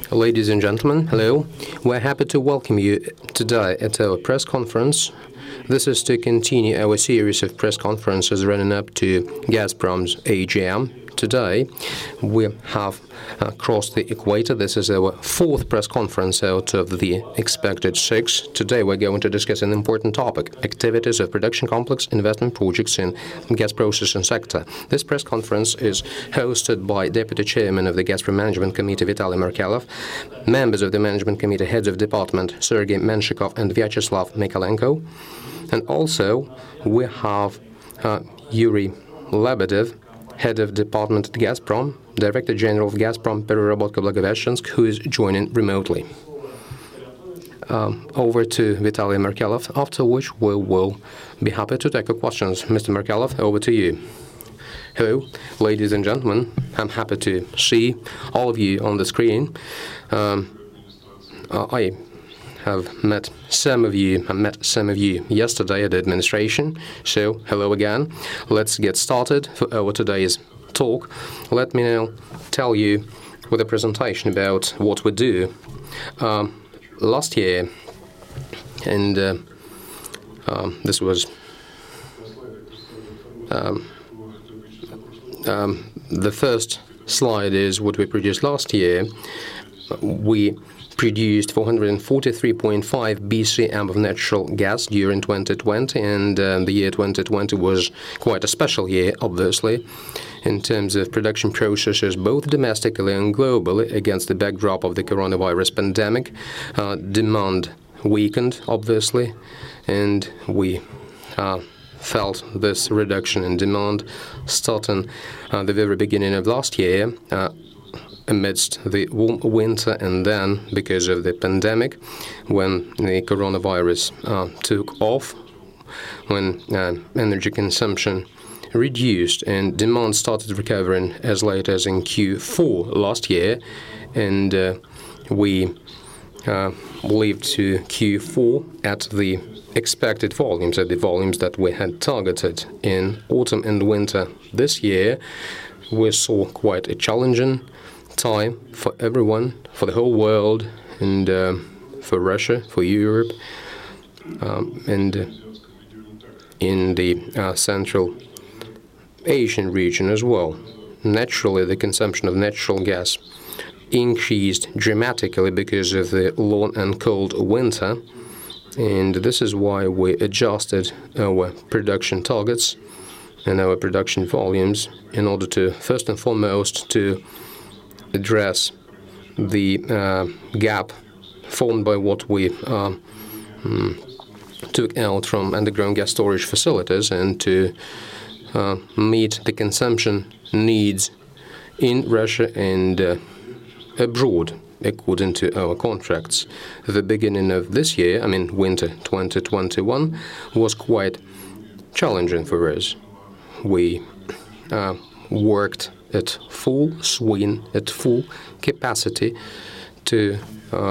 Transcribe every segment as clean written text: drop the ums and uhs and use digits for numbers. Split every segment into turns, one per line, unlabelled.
Ladies and gentlemen, hello. We're happy to welcome you today at our press conference. This is to continue our series of press conferences running up to Gazprom's AGM. Today, we have crossed the equator. This is our fourth press conference out of the expected six. Today, we're going to discuss an important topic: activities of production complex investment projects in gas processing sector. This press conference is hosted by Deputy Chairman of the Gazprom Management Committee, Vitaly Markelov, members of the Management Committee, heads of department, Sergei Menshikov and Vyacheslav Mikolenko. And also, we have Yuri Lebedev, Head of Department at Gazprom, Director General of Gazprom, Pererabotka Blagoveshchensk, who is joining remotely. Over to Vitaly Markelov, after which we will be happy to take your questions. Mr. Markelov, over to you. Hello, ladies and gentlemen. I'm happy to see all of you on the screen. I have met some of you. I met some of you yesterday at the administration. So, hello again. Let's get started for our today's talk. Let me now tell you with a presentation about what we do. Last year, and this was the first slide is what we produced last year. We produced 443.5 BCM of natural gas during 2020, and the year 2020 was quite a special year, obviously, in terms of production processes, both domestically and globally, against the backdrop of the coronavirus pandemic. Demand weakened, obviously, and we felt this reduction in demand starting the very beginning of last year, amidst the warm winter, and then because of the pandemic, when the coronavirus took off, when energy consumption reduced and demand started recovering as late as in Q4 last year, and we lived to Q4 at the expected volumes, at the volumes that we had targeted in autumn and winter this year. We saw quite a challenging time for everyone, for the whole world, and for Russia, for Europe, and in the Central Asian region as well. Naturally, the consumption of natural gas increased dramatically because of the long and cold winter, and this is why we adjusted our production targets and our production volumes in order to, first and foremost, to address the gap formed by what we took out from underground gas storage facilities, and to meet the consumption needs in Russia and abroad, according to our contracts. The beginning of this year, winter 2021, was quite challenging for us. We worked at full swing, at full capacity to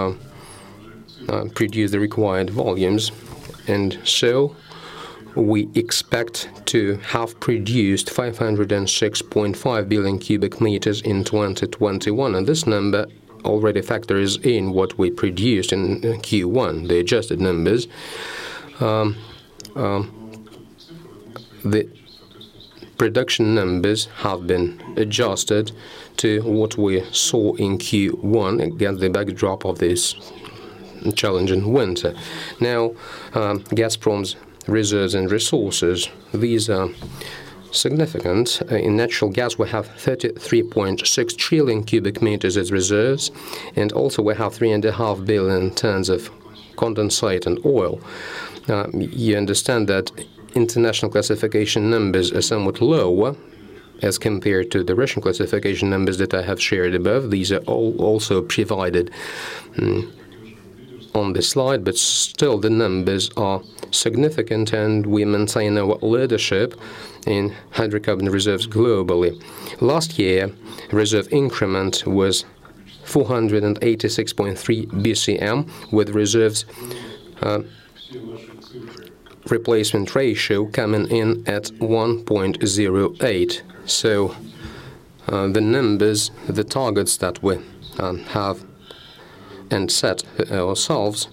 produce the required volumes, and so we expect to have produced 506.5 billion cubic meters in 2021, and this number already factors in what we produced in Q1, the adjusted numbers. The production numbers have been adjusted to what we saw in Q1 against the backdrop of this challenging winter. Now, Gazprom's reserves and resources, these are significant. In natural gas, we have 33.6 trillion cubic meters as reserves, and also we have 3.5 billion tons of condensate and oil. You understand that international classification numbers are somewhat lower as compared to the Russian classification numbers that I have shared above. These are all also provided on the slide, but still the numbers are significant, and we maintain our leadership in hydrocarbon reserves globally. Last year, reserve increment was 486.3 BCM, with reserves replacement ratio coming in at 1.08. So the numbers, the targets that we have and set ourselves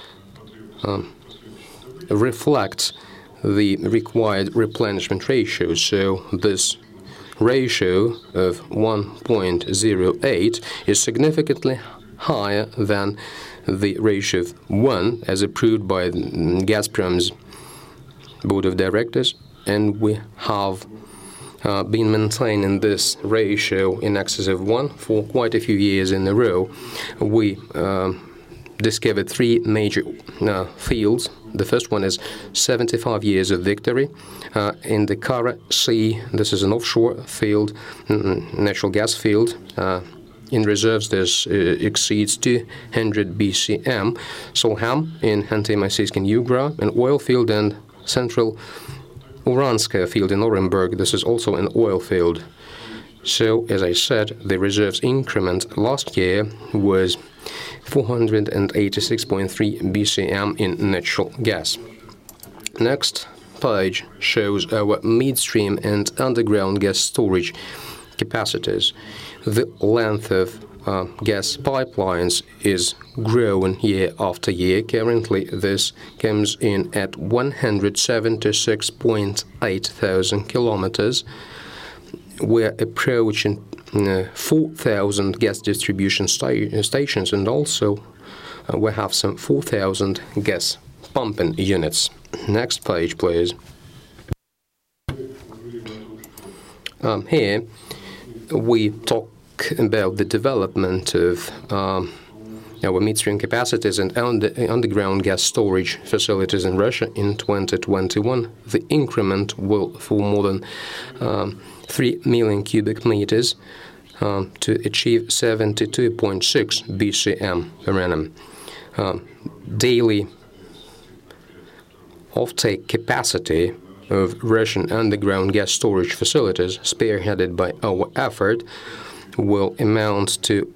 reflects the required replenishment ratio. So this ratio of 1.08 is significantly higher than the ratio of 1 as approved by Gazprom's board of directors, and we have been maintaining this ratio in excess of 1 for quite a few years in a row. We discovered 3 major fields. The first one is 75 years of victory in the Kara Sea. This is an offshore field, natural gas field. In reserves, this exceeds 200 BCM. Solham in Khanty-Mansiysk and Yugra, an oil field, and Central Uranskaya field in Orenburg. This is also an oil field. So, as I said, the reserves increment last year was 486.3 BCM in natural gas. Next page shows our midstream and underground gas storage capacities. The length of gas pipelines is growing year after year. Currently, this comes in at 176.8 thousand kilometers. We're approaching 4,000 gas distribution stations, and also we have some 4,000 gas pumping units. Next page, please. Here we talk about the development of our midstream capacities and underground gas storage facilities in Russia in 2021. The increment will for more than 3 million cubic meters to achieve 72.6 BCM per annum. Daily offtake capacity of Russian underground gas storage facilities, spearheaded by our effort, will amount to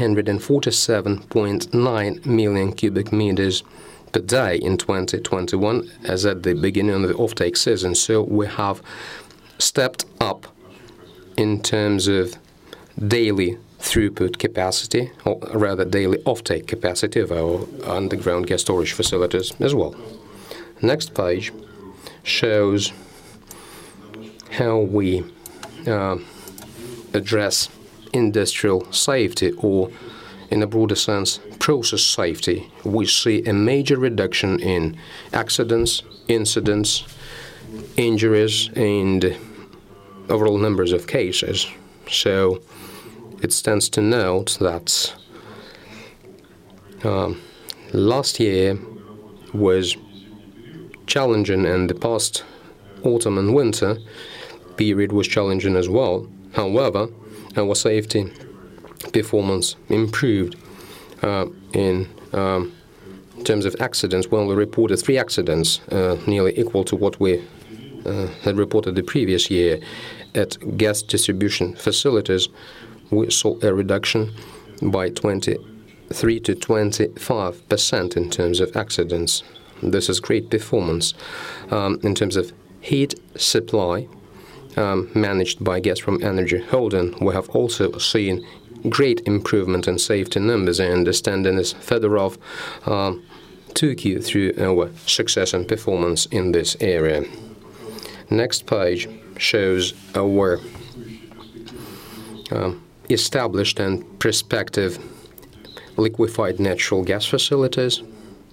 847.9 million cubic meters per day in 2021, as at the beginning of the offtake season. So we have stepped up in terms of daily throughput capacity, or rather daily offtake capacity of our underground gas storage facilities as well. Next page shows how we address industrial safety, or in a broader sense, process safety. We see a major reduction in accidents, incidents, injuries, and overall numbers of cases. So it stands to note that last year was challenging, and the past autumn and winter period was challenging as well. However, our safety performance improved in terms of accidents. Well, we reported 3 accidents, nearly equal to what we had reported the previous year. At gas distribution facilities, we saw a reduction by 23 to 25% in terms of accidents. This is great performance. In terms of heat supply, managed by Gazprom Energy Holding, we have also seen great improvement in safety numbers, and understanding is Fedorov took you through our success and performance in this area. Next page shows our established and prospective liquefied natural gas facilities,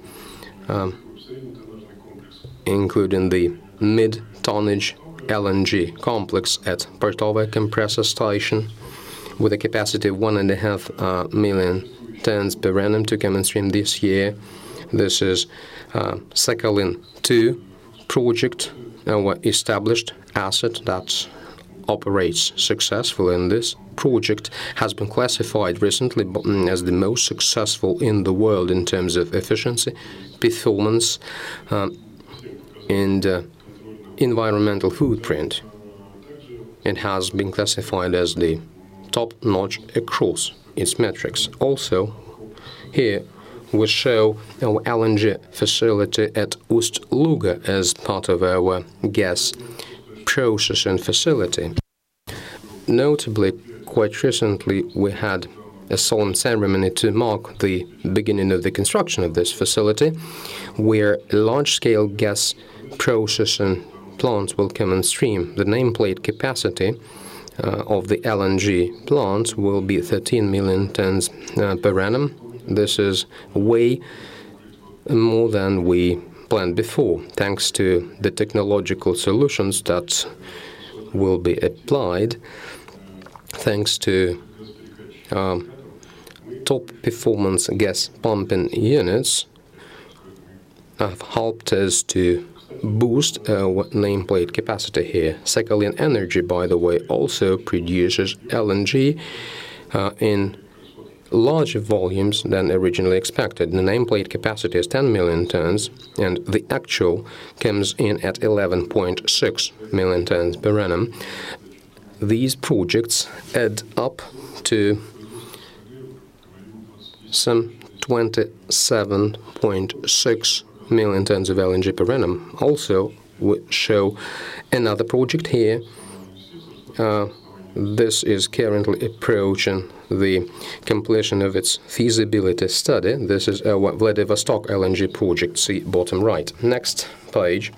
including the mid-tonnage LNG complex at Portova compressor station, with a capacity of 1.5 million tons per annum to come on stream this year. This is Sakhalin 2 project, our established asset that operates successfully, and this project has been classified recently as the most successful in the world in terms of efficiency, performance, and environmental footprint. It has been classified as the top-notch across its metrics. Also, here we show our LNG facility at Ust-Luga as part of our gas processing facility. Notably, quite recently we had a solemn ceremony to mark the beginning of the construction of this facility, where large-scale gas processing plants will come on stream. The nameplate capacity of the LNG plants will be 13 million tons per annum. This is way more than we planned before, thanks to the technological solutions that will be applied, thanks to top performance gas pumping units have helped us to boost our nameplate capacity here. Sakhalin Energy, by the way, also produces LNG in larger volumes than originally expected. The nameplate capacity is 10 million tons, and the actual comes in at 11.6 million tons per annum. These projects add up to some 27.6 million tons of LNG per annum. Also, we show another project here. This is currently approaching the completion of its feasibility study. This is our Vladivostok LNG project, see bottom right. Next page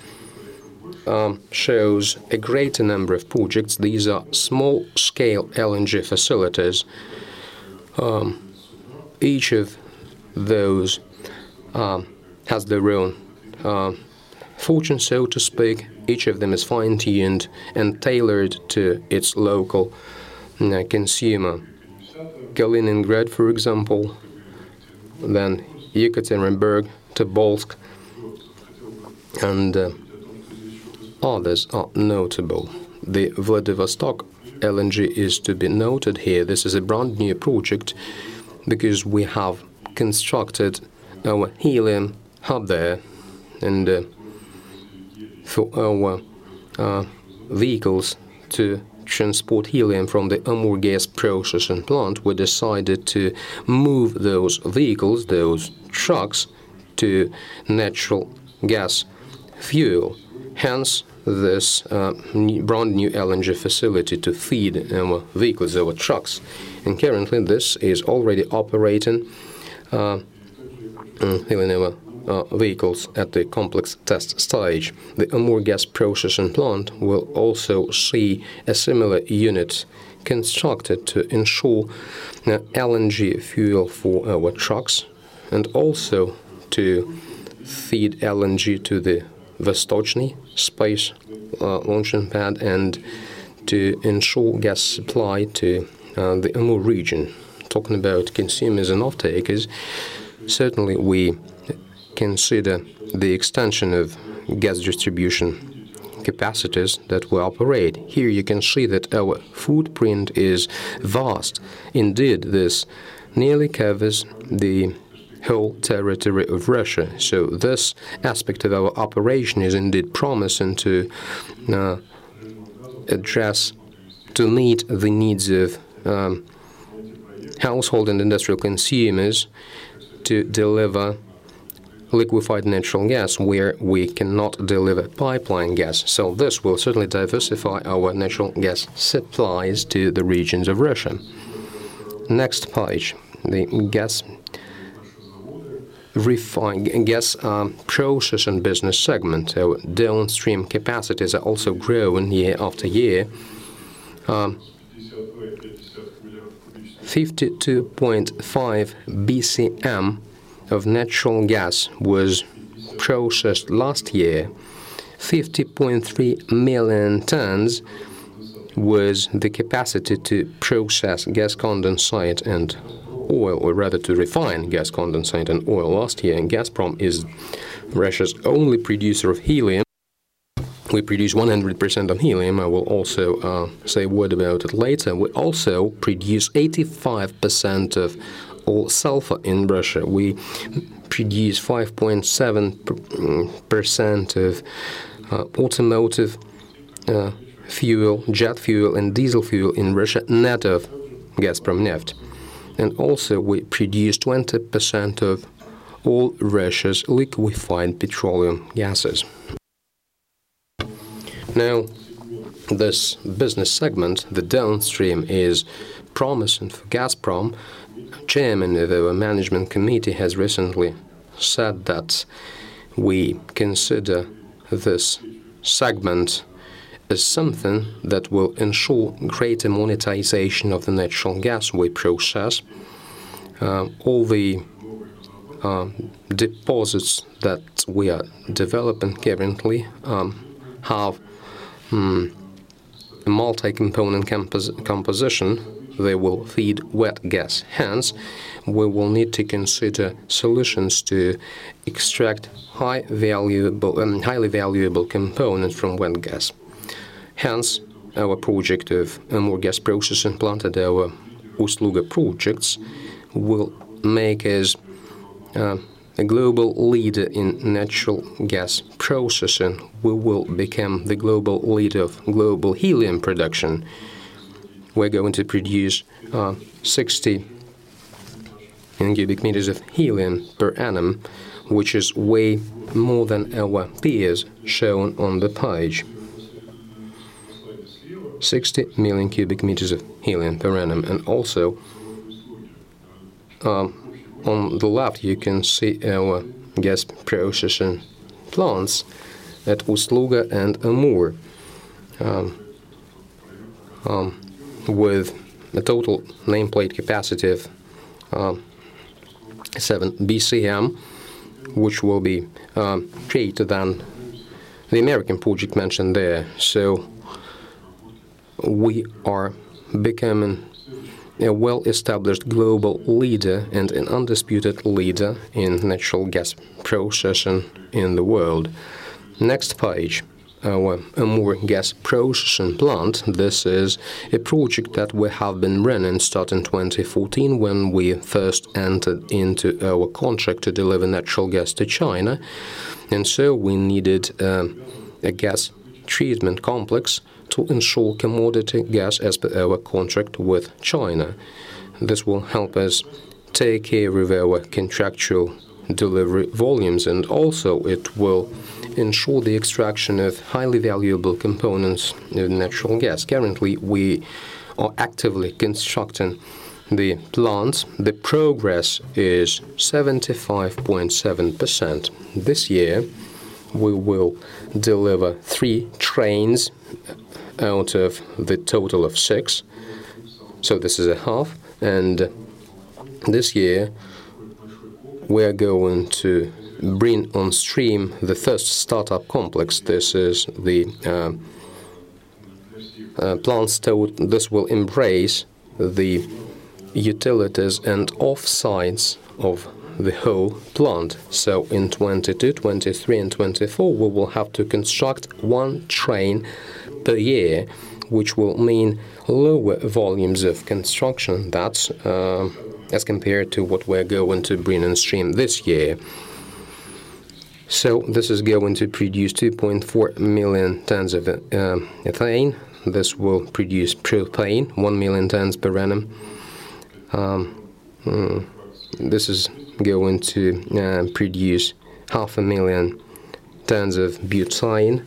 shows a greater number of projects. These are small-scale LNG facilities. Each of those has their own fortune, so to speak. Each of them is fine-tuned and tailored to its local consumer. Kaliningrad, for example, then Yekaterinburg, Tobolsk, and others are notable. The Vladivostok LNG is to be noted here. This is a brand new project because we have constructed our helium hub there, and for our vehicles to transport helium from the Amur gas processing plant, we decided to move those vehicles, those trucks, to natural gas fuel. Hence, this brand new LNG facility to feed our vehicles, our trucks. And currently, this is already operating in our vehicles at the complex test stage. The Amur gas processing plant will also see a similar unit constructed to ensure LNG fuel for our trucks, and also to feed LNG to the Vostochny space launching pad, and to ensure gas supply to the Amur region. Talking about consumers and off-takers, certainly we consider the extension of gas distribution capacities that we operate. Here you can see that our footprint is vast. Indeed, this nearly covers the whole territory of Russia. So this aspect of our operation is indeed promising to meet the needs of household and industrial consumers, to deliver liquefied natural gas where we cannot deliver pipeline gas. So this will certainly diversify our natural gas supplies to the regions of Russia. Next page, the gas processing business segment. Our downstream capacities are also growing year after year. 52.5 BCM of natural gas was processed last year. 50.3 million tons was the capacity to process gas condensate and oil, or rather to refine gas condensate and oil last year. And Gazprom is Russia's only producer of helium. We produce 100% of helium. I will also say a word about it later. We also produce 85% of all sulfur in Russia. We produce 5.7% of automotive fuel, jet fuel, and diesel fuel in Russia, net of Gazprom Neft. And also we produce 20% of all Russia's liquefied petroleum gases. Now, this business segment, the downstream, is promising for Gazprom chairman of our management committee has recently said that we consider this segment as something that will ensure greater monetization of the natural gas we process. All the deposits that we are developing currently have a multi-component composition. They will feed wet gas. Hence, we will need to consider solutions to extract highly valuable components from wet gas. Hence, our project of Amur gas processing plant and our Ust-Luga projects will make us a global leader in natural gas processing. We will become the global leader of global helium production. We're going to produce 60 cubic meters of helium per annum, which is way more than our peers shown on the page. 60 million cubic meters of helium per annum. And also, on the left, you can see our gas processing plants at Ust-Luga and Amur, with a total nameplate capacity of 7 BCM, which will be greater than the American project mentioned there. So we are becoming a well-established global leader and an undisputed leader in natural gas processing in the world. Next page, our Amur gas processing plant. This is a project that we have been running starting 2014 when we first entered into our contract to deliver natural gas to China. And so we needed a gas treatment complex to ensure commodity gas as per our contract with China. This will help us take care of our contractual delivery volumes, and also it will ensure the extraction of highly valuable components of natural gas. Currently, we are actively constructing the plant. The progress is 75.7%. This year, we will deliver 3 trains out of the total of 6. So this is a half. And this year, we're going to bring on stream the first startup complex. This is the plant. This will embrace the utilities and off-sites of the whole plant. So in 22, 23, and 24, we will have to construct 1 train per year, which will mean lower volumes of construction. That's as compared to what we're going to bring on stream this year. So this is going to produce 2.4 million tons of ethane. This will produce propane, 1 million tons per annum. This is going to produce 500,000 tons of butane,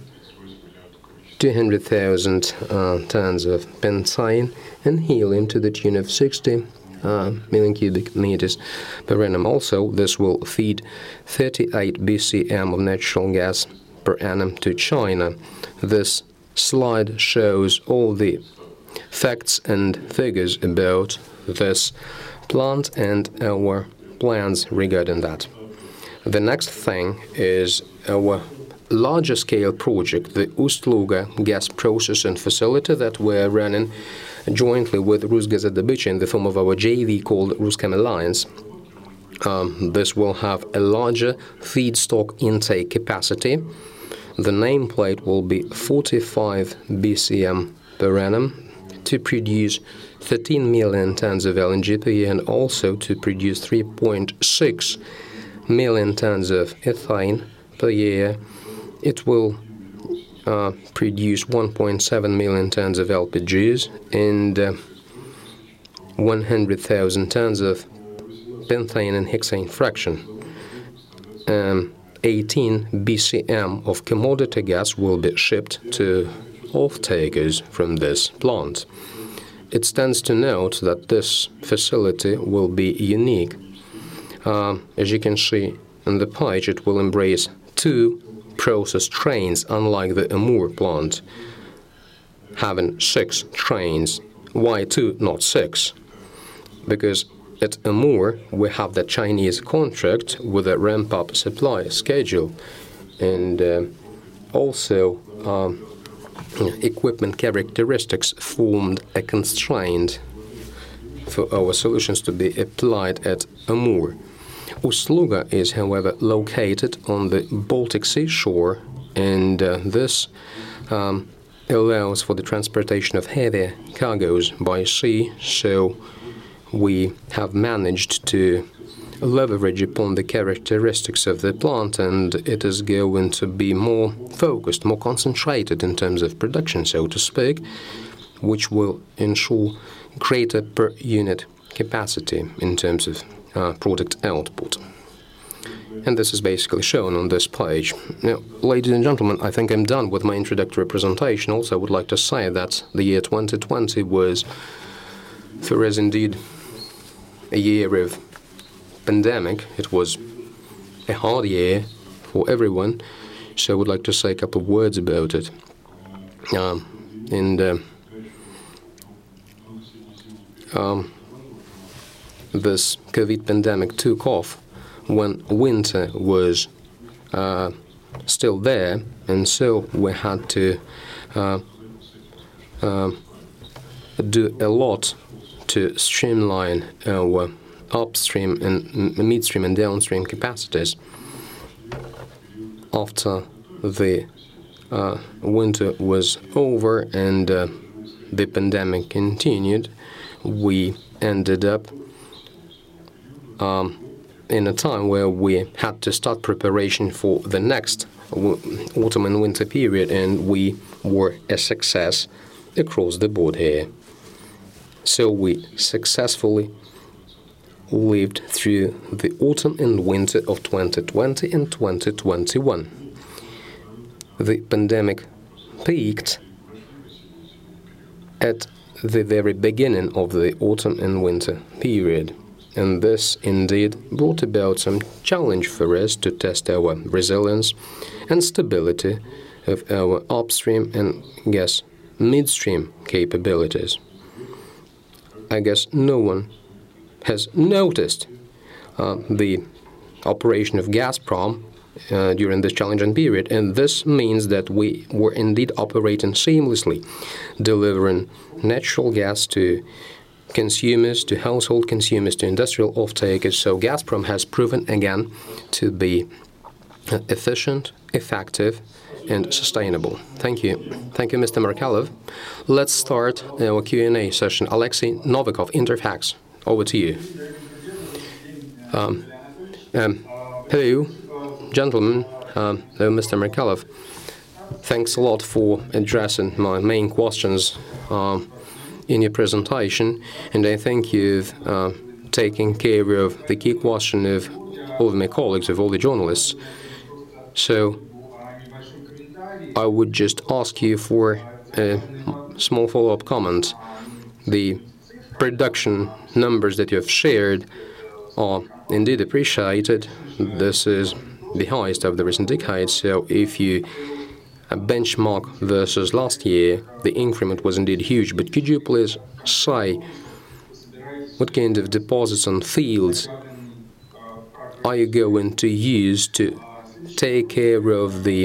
200,000 tons of benzene, and helium to the tune of 60 million cubic meters per annum. Also, this will feed 38 BCM of natural gas per annum to China. This slide shows all the facts and figures about this plant and our plans regarding that. The next thing is our larger scale project, the Ust-Luga gas processing facility that we're running jointly with Rusgazadobыча in the form of our JV called Ruschem Alliance. This will have a larger feedstock intake capacity. The nameplate will be 45 BCM per annum to produce 13 million tons of LNG per year, and also to produce 3.6 million tons of ethane per year. It will produce 1.7 million tons of LPGs and 100,000 tons of benzene and hexane fraction. 18 BCM of commodity gas will be shipped to off-takers from this plant. it stands to note that this facility will be unique. As you can see on the page, it will embrace 2 process trains, unlike the Amur plant, having 6 trains. Why 2, not 6? Because at Amur, we have the Chinese contract with a ramp-up supply schedule, and also equipment characteristics formed a constraint for our solutions to be applied at Amur. Ust-Luga is, however, located on the Baltic Sea shore, and this allows for the transportation of heavy cargoes by sea, so we have managed to leverage upon the characteristics of the plant, and it is going to be more focused, more concentrated in terms of production, so to speak, which will ensure greater per unit capacity in terms of product output. And this is basically shown on this page. Now, ladies and gentlemen, I think I'm done with my introductory presentation. Also, I would like to say that the year 2020 was, for us, indeed a year of pandemic. It was a hard year for everyone, so I would like to say a couple of words about it. This COVID pandemic took off when winter was still there, and so we had to do a lot to streamline our upstream and midstream and downstream capacities. After the winter was over and the pandemic continued, we ended up in a time where we had to start preparation for the next autumn and winter period, and we were a success across the board here. So we successfully lived through the autumn and winter of 2020 and 2021. The pandemic peaked at the very beginning of the autumn and winter period, and this indeed brought about some challenge for us to test our resilience and stability of our upstream and gas midstream capabilities. I guess no one has noticed the operation of Gazprom during this challenging period, and this means that we were indeed operating seamlessly, delivering natural gas to consumers, to household consumers, to industrial off-takers. So Gazprom has proven again to be efficient, effective, and sustainable. Thank you. Thank you, Mr. Merkalov. Let's start our Q&A session. Alexei Novikov, Interfax, over to you. Hello, gentlemen. Hello, Mr. Merkalov. Thanks a lot for addressing my main questions in your presentation, and I think you've taken care of the key question of all of my colleagues, of all the journalists. So I would just ask you for a small follow-up comment. The production numbers that you have shared are indeed appreciated. This is the highest of the recent decades. So if you benchmark versus last year, the increment was indeed huge. But could you please say what kind of deposits on fields are you going to use to take care of the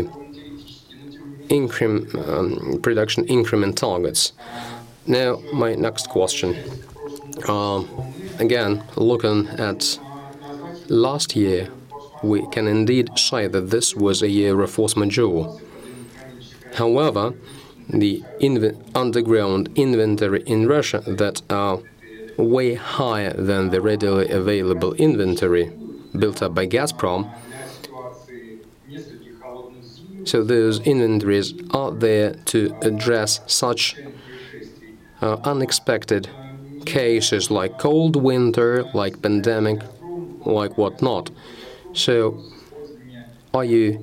production increment targets? Now, my next question. Again, looking at last year, we can indeed say that this was a year of force majeure. However, the underground inventory in Russia that are way higher than the readily available inventory built up by Gazprom. So those inventories are there to address such unexpected cases like cold winter, like pandemic, like whatnot. So are you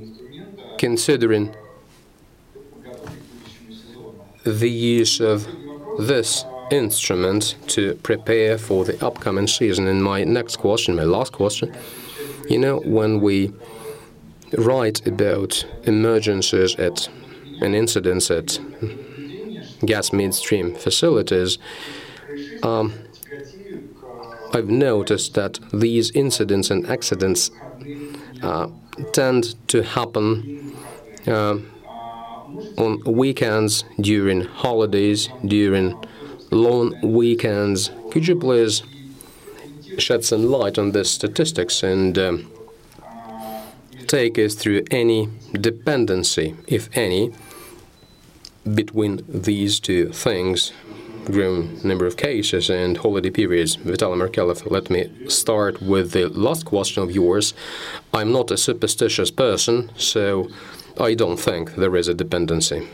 considering the use of this instrument to prepare for the upcoming season. And my next question, my last question, when we write about emergencies and incidents at gas midstream facilities, I've noticed that these incidents and accidents tend to happen on weekends, during holidays, during long weekends. Could you please shed some light on these statistics and take us through any dependency, if any, between these two things, growing number of cases and holiday periods? Vitaly Merkelov, let me start with the last question of yours. I'm not a superstitious person, so I don't think there is a dependency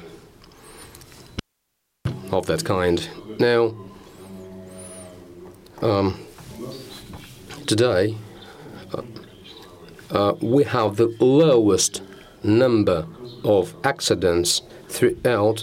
of that kind. Now, today, we have the lowest number of accidents throughout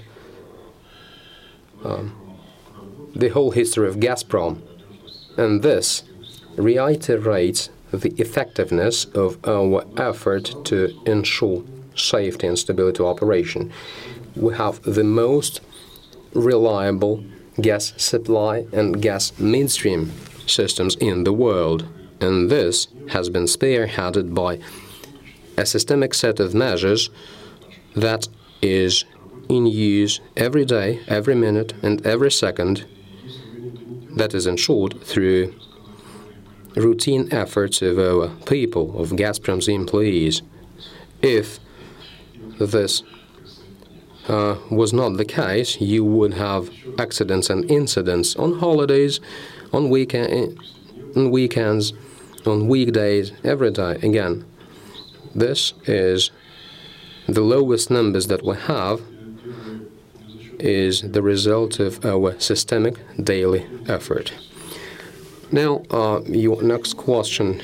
the whole history of Gazprom, and this reiterates the effectiveness of our effort to ensure safety and stability of operation. We have the most reliable gas supply and gas midstream systems in the world, and this has been spearheaded by a systemic set of measures that is in use every day, every minute, and every second, that is ensured through routine efforts of our people, of Gazprom's employees. If this was not the case, you would have accidents and incidents on holidays, on weekends, on weekdays, every day. Again, this is the lowest numbers that we have is the result of our systemic daily effort. Now, your next question.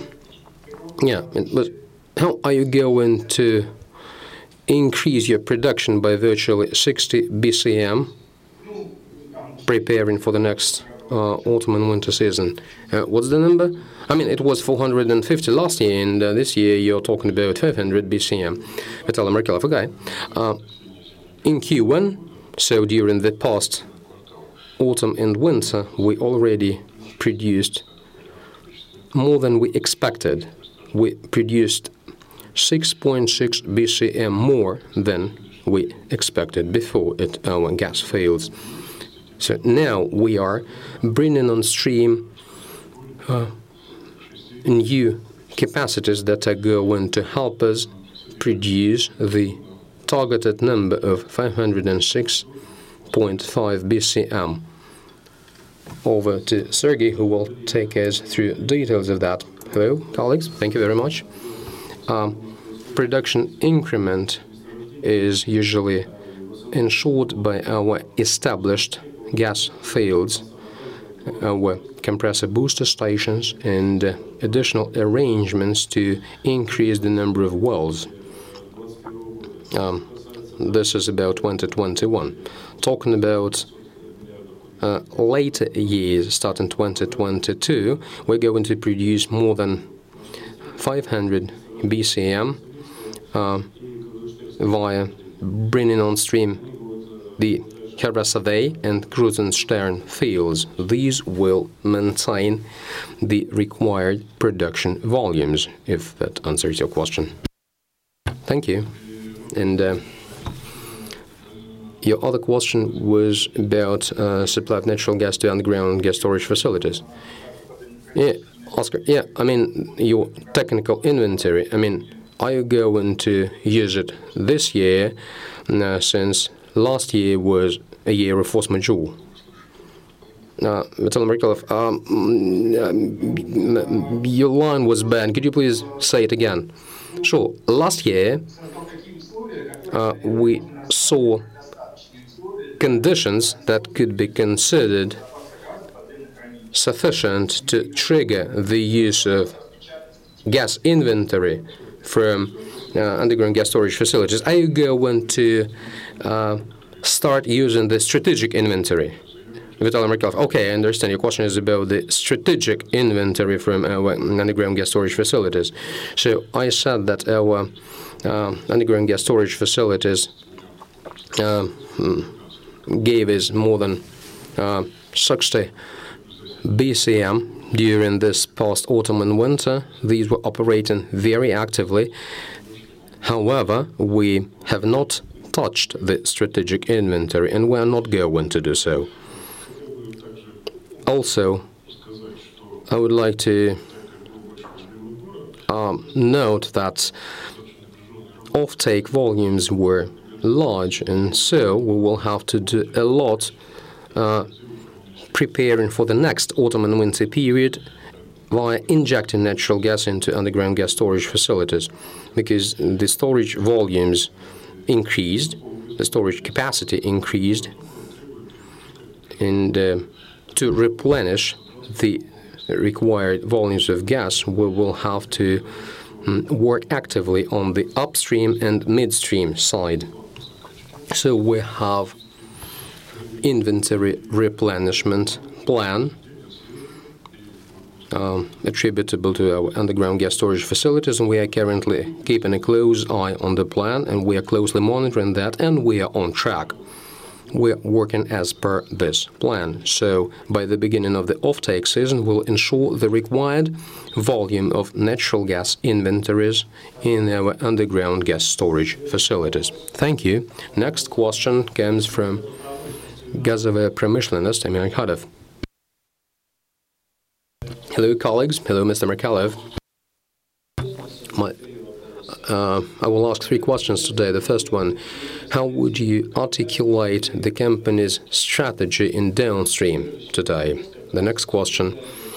But how are you going to increase your production by virtually 60 BCM, preparing for the next autumn and winter season? What's the number? I mean, it was 450 last year, and this year you're talking about 500 BCM. Vitaly Merkelov, okay. In Q1, so during the past autumn and winter, we already produced more than we expected. We produced 6.6 BCM more than we expected before at our gas fields. So now we are bringing on stream new capacities that are going to help us produce the targeted number of 506.5 BCM. Over to Sergei, who will take us through details of that. Hello, colleagues. Thank you very much. Production increment is usually ensured by our established gas fields, our compressor booster stations, and additional arrangements to increase the number of wells. This is about 2021. Talking about later years, starting 2022, we're going to produce more than 500 BCM via bringing on stream the Karassavay and Kruzenstern fields. These will maintain the required production volumes, if that answers your question. Thank you. And your other question was about supply of natural gas to underground gas storage facilities. Yeah, Oscar, I mean, your technical inventory, are you going to use it this year, since last year was a year of force majeure? Vitaly Merkelov, your line was bad. Could you please say it again? Sure. Last year, we saw conditions that could be considered sufficient to trigger the use of gas inventory from underground gas storage facilities. Are you going to start using the strategic inventory? Vitaly Merkelov. Okay, I understand. Your question is about the strategic inventory from our underground gas storage facilities. So I said that our underground gas storage facilities gave us more than 60 BCM during this past autumn and winter. These were operating very actively. However, we have not touched the strategic inventory, and we are not going to do so. Also, I would like to note that offtake volumes were large, and so we will have to do a lot preparing for the next autumn and winter period via injecting natural gas into underground gas storage facilities, because the storage volumes increased, the storage capacity increased, and to replenish the required volumes of gas, we will have to work actively on the upstream and midstream side. So we have inventory replenishment plan attributable to our underground gas storage facilities, and we are currently keeping a close eye on the plan, and we are closely monitoring that, and we are on track. We're working as per this plan. So by the beginning of the offtake season, we'll ensure the required volume of natural gas inventories in our underground gas storage facilities. Thank you. Next question comes from Gazovaya Pромышленность, Emir Khadev. Hello, colleagues. Hello, Mr. Merkelov. I will ask 3 questions today. The first one, how would you articulate the company's strategy in downstream today? The next question,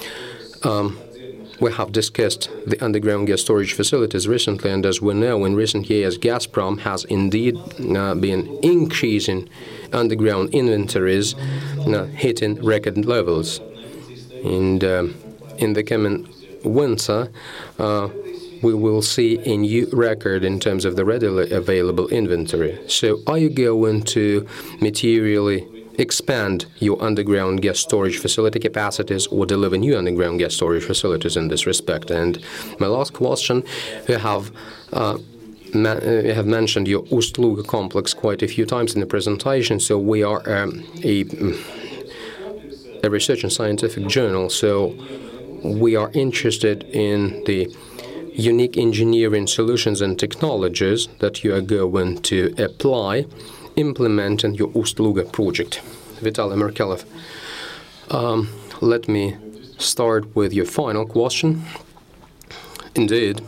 we have discussed the underground gas storage facilities recently, and as we know, in recent years, Gazprom has indeed been increasing underground inventories, hitting record levels. And in the coming winter, we will see a new record in terms of the readily available inventory. So are you going to materially expand your underground gas storage facility capacities or deliver new underground gas storage facilities in this respect? And my last question, you have mentioned your Ust-Luga complex quite a few times in the presentation. So we are a research and scientific journal, so we are interested in the unique engineering solutions and technologies that you are going to apply implementing your Ust-Luga project. Vitaly Merkelov. Let me start with your final question. Indeed,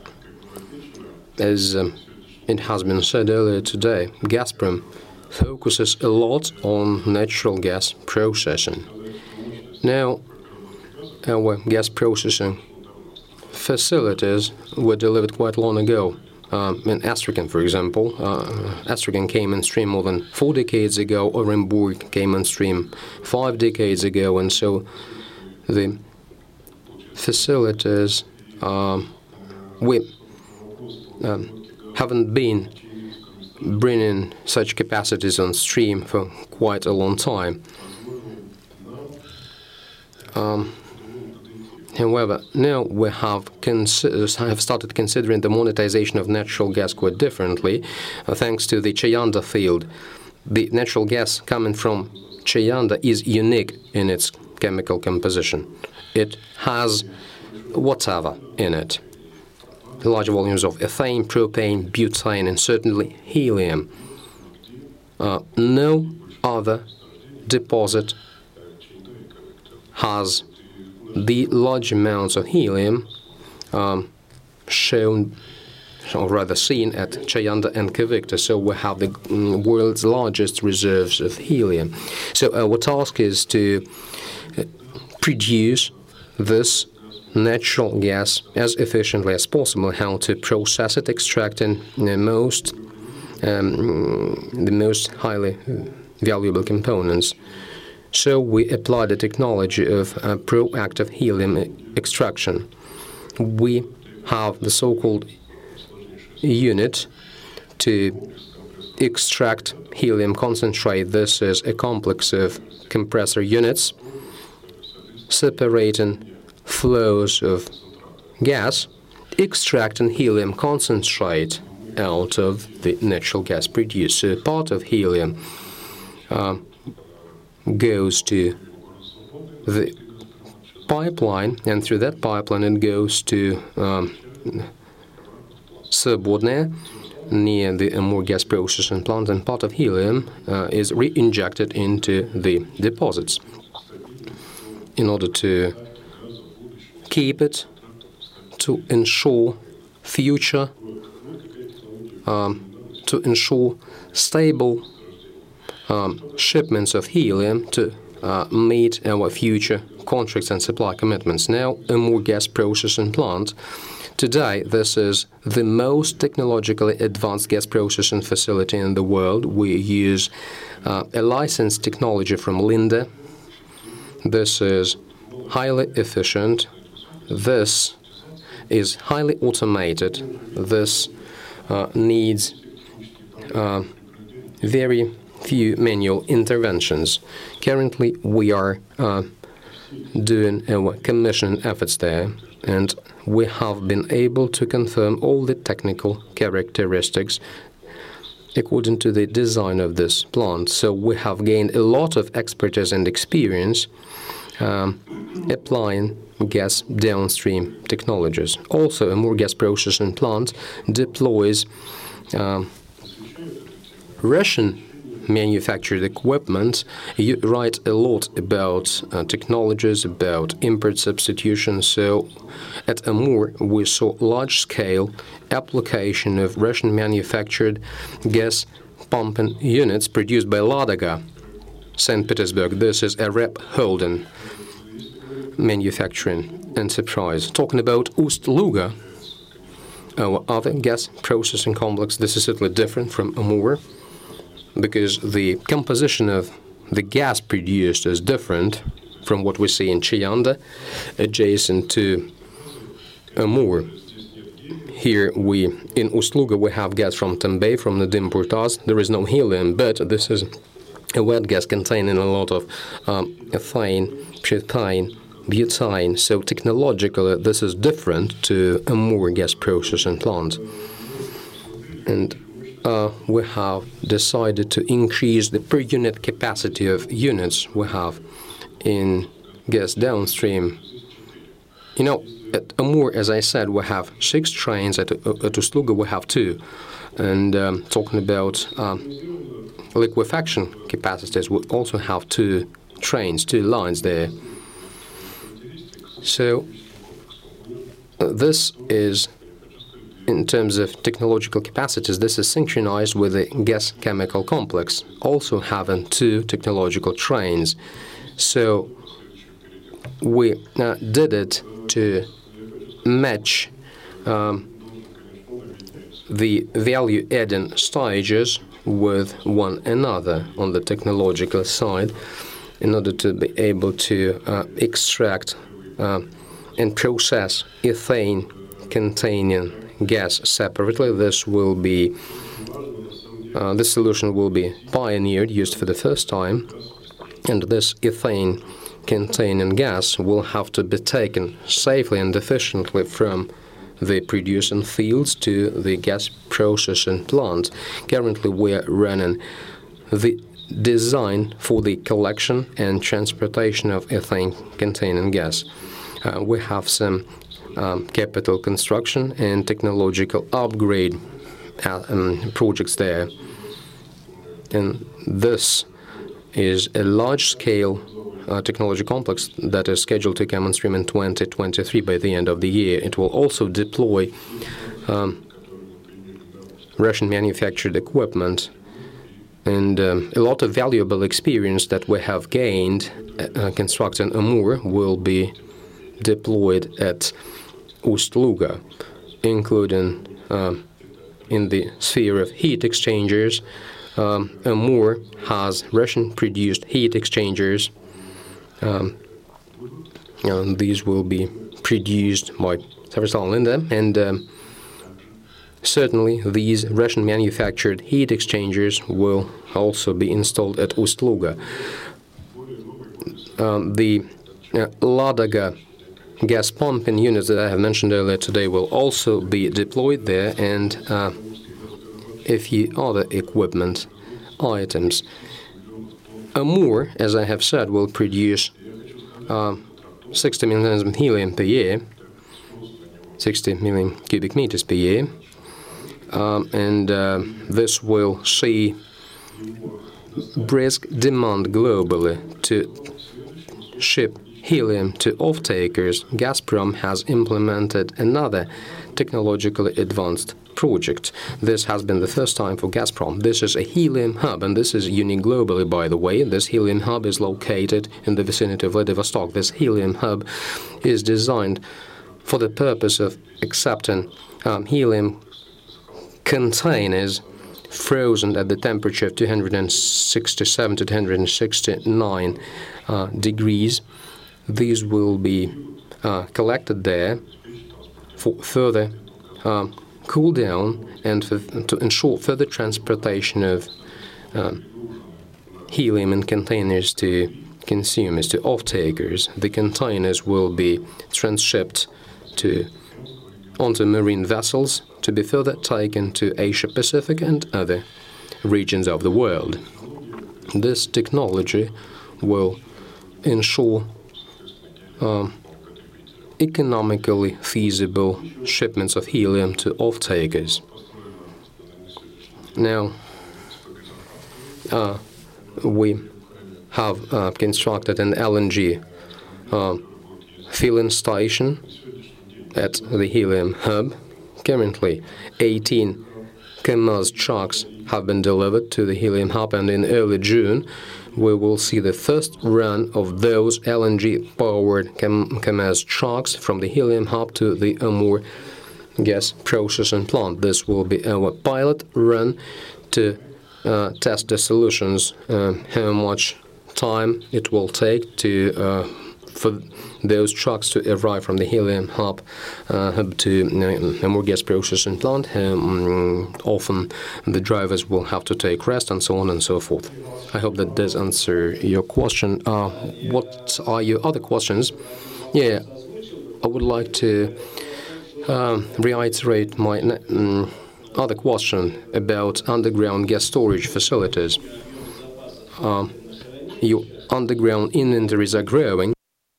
as it has been said earlier today, Gazprom focuses a lot on natural gas processing. Now, our gas processing facilities were delivered quite long ago. In Astrakhan, for example, Astrakhan came on stream more than 4 decades ago. Orenburg came on stream 5 decades ago, and so the facilities we haven't been bringing such capacities on stream for quite a long time. However, now we have started considering the monetization of natural gas quite differently, thanks to the Chayanda field. The natural gas coming from Chayanda is unique in its chemical composition. It has whatever in it. Large volumes of ethane, propane, butane, and certainly helium. No other deposit has the large amounts of helium shown, or rather seen, at Chayanda and Kavikta. So we have the world's largest reserves of helium. So our task is to produce this natural gas as efficiently as possible, how to process it, extracting the most highly valuable components. So we apply the technology of proactive helium extraction. We have the so-called unit to extract helium concentrate. This is a complex of compressor units separating flows of gas, extracting helium concentrate out of the natural gas produced. So part of helium goes to the pipeline, and through that pipeline it goes to Subvodnaya, near the Amur gas processing plant, and part of helium is re-injected into the deposits in order to keep it, to ensure future, to ensure stable shipments of helium to meet our future contracts and supply commitments. Now, Amur gas processing plant. Today, this is the most technologically advanced gas processing facility in the world. We use a licensed technology from Linde. This is highly efficient. This is highly automated. This needs very few manual interventions. Currently, we are doing our commissioning efforts there, and we have been able to confirm all the technical characteristics according to the design of this plant. So we have gained a lot of expertise and experience applying gas downstream technologies. Also, Amur gas processing plant deploys Russian manufactured equipment. You write a lot about technologies, about import substitution. So at Amur, we saw large-scale application of Russian manufactured gas pumping units produced by Ladoga, St. Petersburg. This is a Rep Holden manufacturing enterprise. Talking about Ust-Luga, our other gas processing complex, this is certainly different from Amur, because the composition of the gas produced is different from what we see in Chiyanda, adjacent to Amur. Here in Ust-Luga, we have gas from Tambay, from Nedim Burtaz. There is no helium, but this is a wet gas containing a lot of ethane, propane, butane. So technologically, this is different to Amur gas processing plant. And we have decided to increase the per unit capacity of units we have in gas downstream. You know, at Amur, as I said, we have 6 trains. At Ust-Luga, we have 2. And talking about liquefaction capacities, we also have 2 trains, 2 lines there. So this is, in terms of technological capacities, this is synchronized with the gas chemical complex, also having 2 technological trains. So we did it to match the value-adding stages with one another on the technological side in order to be able to extract and process ethane-containing gas separately. This solution will be pioneered, used for the first time, and this ethane-containing gas will have to be taken safely and efficiently from the producing fields to the gas processing plant. Currently, we are running the design for the collection and transportation of ethane-containing gas. We have some capital construction and technological upgrade projects there. And this is a large-scale technology complex that is scheduled to come on stream in 2023 by the end of the year. It will also deploy Russian manufactured equipment, and a lot of valuable experience that we have gained constructing Amur will be deployed at Ust-Luga, including in the sphere of heat exchangers. Amur has Russian-produced heat exchangers. These will be produced by Severstal Linde, and Certainly, these Russian-manufactured heat exchangers will also be installed at Ust-Luga. The Ladoga gas pumping units that I have mentioned earlier today will also be deployed there, and a few other equipment items. Amur, as I have said, will produce 60 million tons of helium per year, 60 million cubic meters per year, and this will see brisk demand globally to ship helium to off-takers. Gazprom has implemented another technologically advanced project. This has been the first time for Gazprom. This is a helium hub, and this is unique globally, by the way. This helium hub is located in the vicinity of Vladivostok. This helium hub is designed for the purpose of accepting helium containers frozen at the temperature of 267 to 269 degrees. These will be collected there for further cool down and to ensure further transportation of helium in containers to consumers, to off-takers. The containers will be transshipped onto marine vessels to be further taken to Asia-Pacific and other regions of the world. This technology will ensure economically feasible shipments of helium to off-takers. Now, we have constructed an LNG filling station at the helium hub. Currently, 18 KAMAZ trucks have been delivered to the helium hub, and in early June, we will see the first run of those LNG-powered KAMAZ trucks from the helium hub to the Amur gas processing plant. This will be our pilot run to test the solutions, how much time it will take for those trucks to arrive from the helium hub to Amur gas processing plant. Often the drivers will have to take rest and so on and so forth. I hope that does answer your question. What are your other questions? Yeah, I would like to reiterate my other question about underground gas storage facilities. Your underground inventories are growing.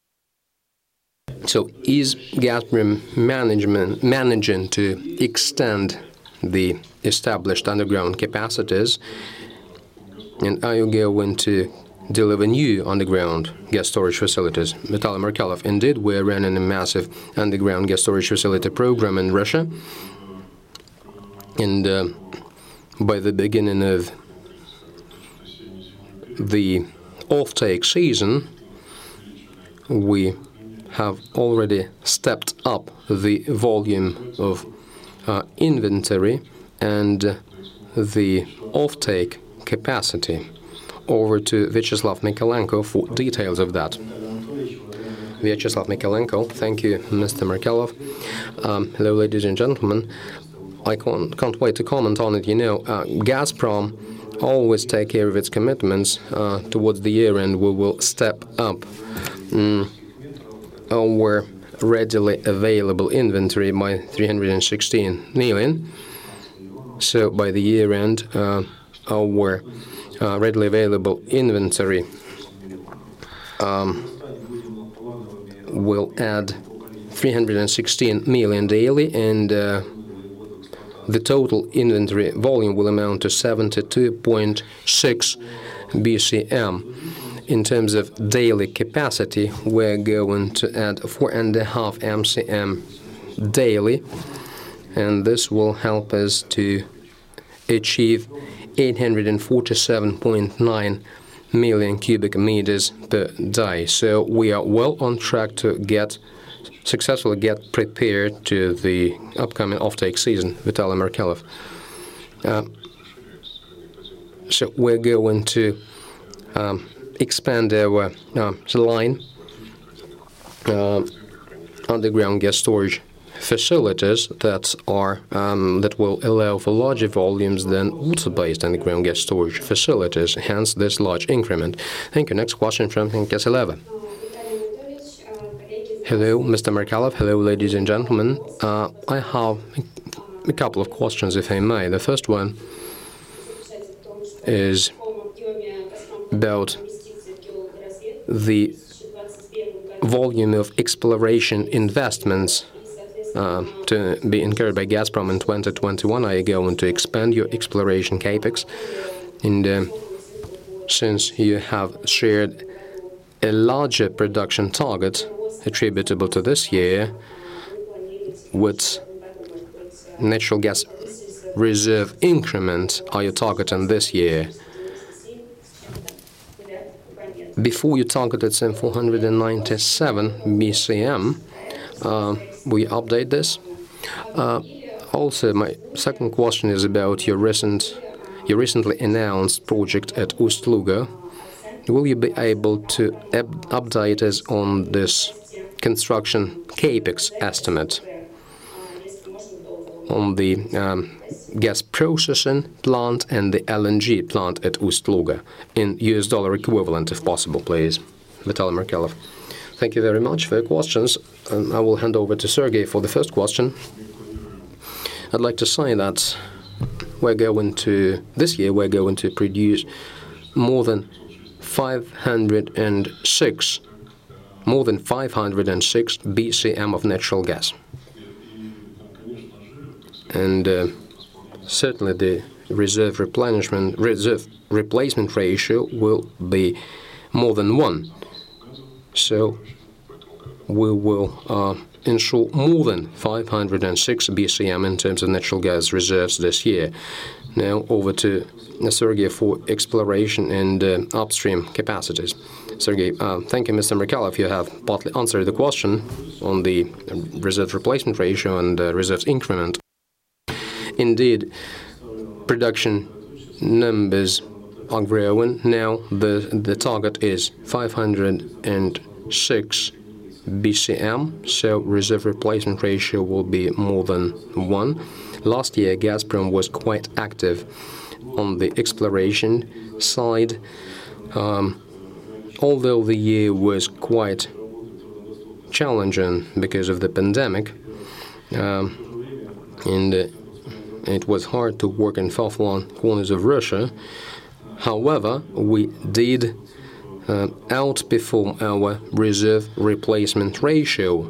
So is Gazprom managing to extend the established underground capacities? And are you going to deliver new underground gas storage facilities? Vitaly Markelov, indeed, we're running a massive underground gas storage facility program in Russia. And by the beginning of the off-take season, we have already stepped up the volume of inventory and the off-take capacity. Over to Vyacheslav Mikolenko for details of that. Vyacheslav Mikolenko, thank you, Mr. Markelov. Hello, ladies and gentlemen. I can't wait to comment on it. You know, Gazprom always take care of its commitments. Towards the year end, we will step up our readily available inventory by 316 million. So by the year end, our readily available inventory will add 316 million daily, and the total inventory volume will amount to 72.6 BCM. In terms of daily capacity, we're going to add 4.5 MCM daily, and this will help us to achieve 847.9 million cubic meters per day. So we are well on track to successfully get prepared to the upcoming off-take season. Vitaly Markelov. So we're going to expand our line, underground gas storage facilities that will allow for larger volumes than water-based underground gas storage facilities, hence this large increment. Thank you. Next question from Kaseleva. Hello, Mr. Merkalov. Hello, ladies and gentlemen. I have a couple of questions, if I may. The first one is about the volume of exploration investments to be incurred by Gazprom in 2021. Are you going to expand your exploration capex? And since you have shared a larger production target attributable to this year, what natural gas reserve increment are you targeting this year? Before you targeted some 497 BCM, we update this. Also, my second question is about your recently announced project at Ust-Luga. Will you be able to update us on this construction capex estimate on the gas processing plant and the LNG plant at Ust-Luga in US dollar equivalent, if possible, please? Vitaly Merkalov. Thank you very much for your questions. I will hand over to Sergei for the first question. I'd like to say that this year we're going to produce more than 506 BCM of natural gas. And certainly the reserve replacement ratio will be more than 1. So we will ensure more than 506 BCM in terms of natural gas reserves this year. Now over to Sergei for exploration and upstream capacities. Sergei, thank you, Mr. Merkalov. You have partly answered the question on the reserve replacement ratio and reserves increment. Indeed, production numbers are growing. Now the target is 506 BCM, so reserve replacement ratio will be more than 1. Last year, Gazprom was quite active on the exploration side. Although the year was quite challenging because of the pandemic, and it was hard to work in far-flung corners of Russia. However, we did outperform our reserve replacement ratio,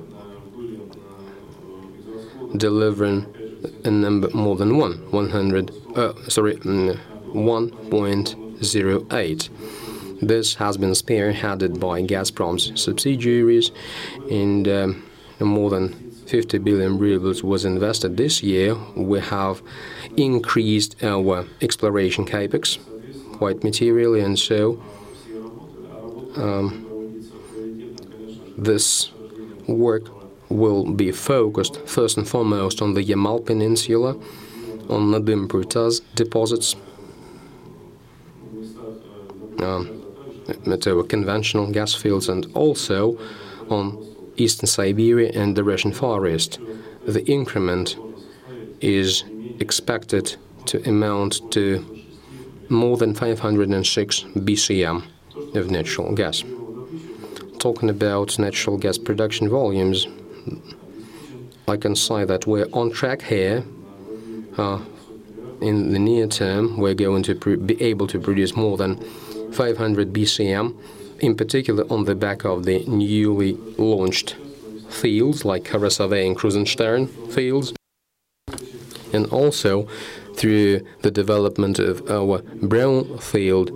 delivering a number more than 1.08. This has been spearheaded by Gazprom's subsidiaries, and more than 50 billion rubles was invested this year. We have increased our exploration capex quite materially, and so this work will be focused first and foremost on the Yamal Peninsula, on Nadym Purtaz deposits, conventional gas fields, and also on Eastern Siberia and the Russian Far East. The increment is expected to amount to more than 506 BCM of natural gas. Talking about natural gas production volumes, I can say that we're on track here. In the near term, we're going to be able to produce more than 500 BCM, in particular on the back of the newly launched fields like Karasave and Krusenstern fields, and also through the development of our brownfields,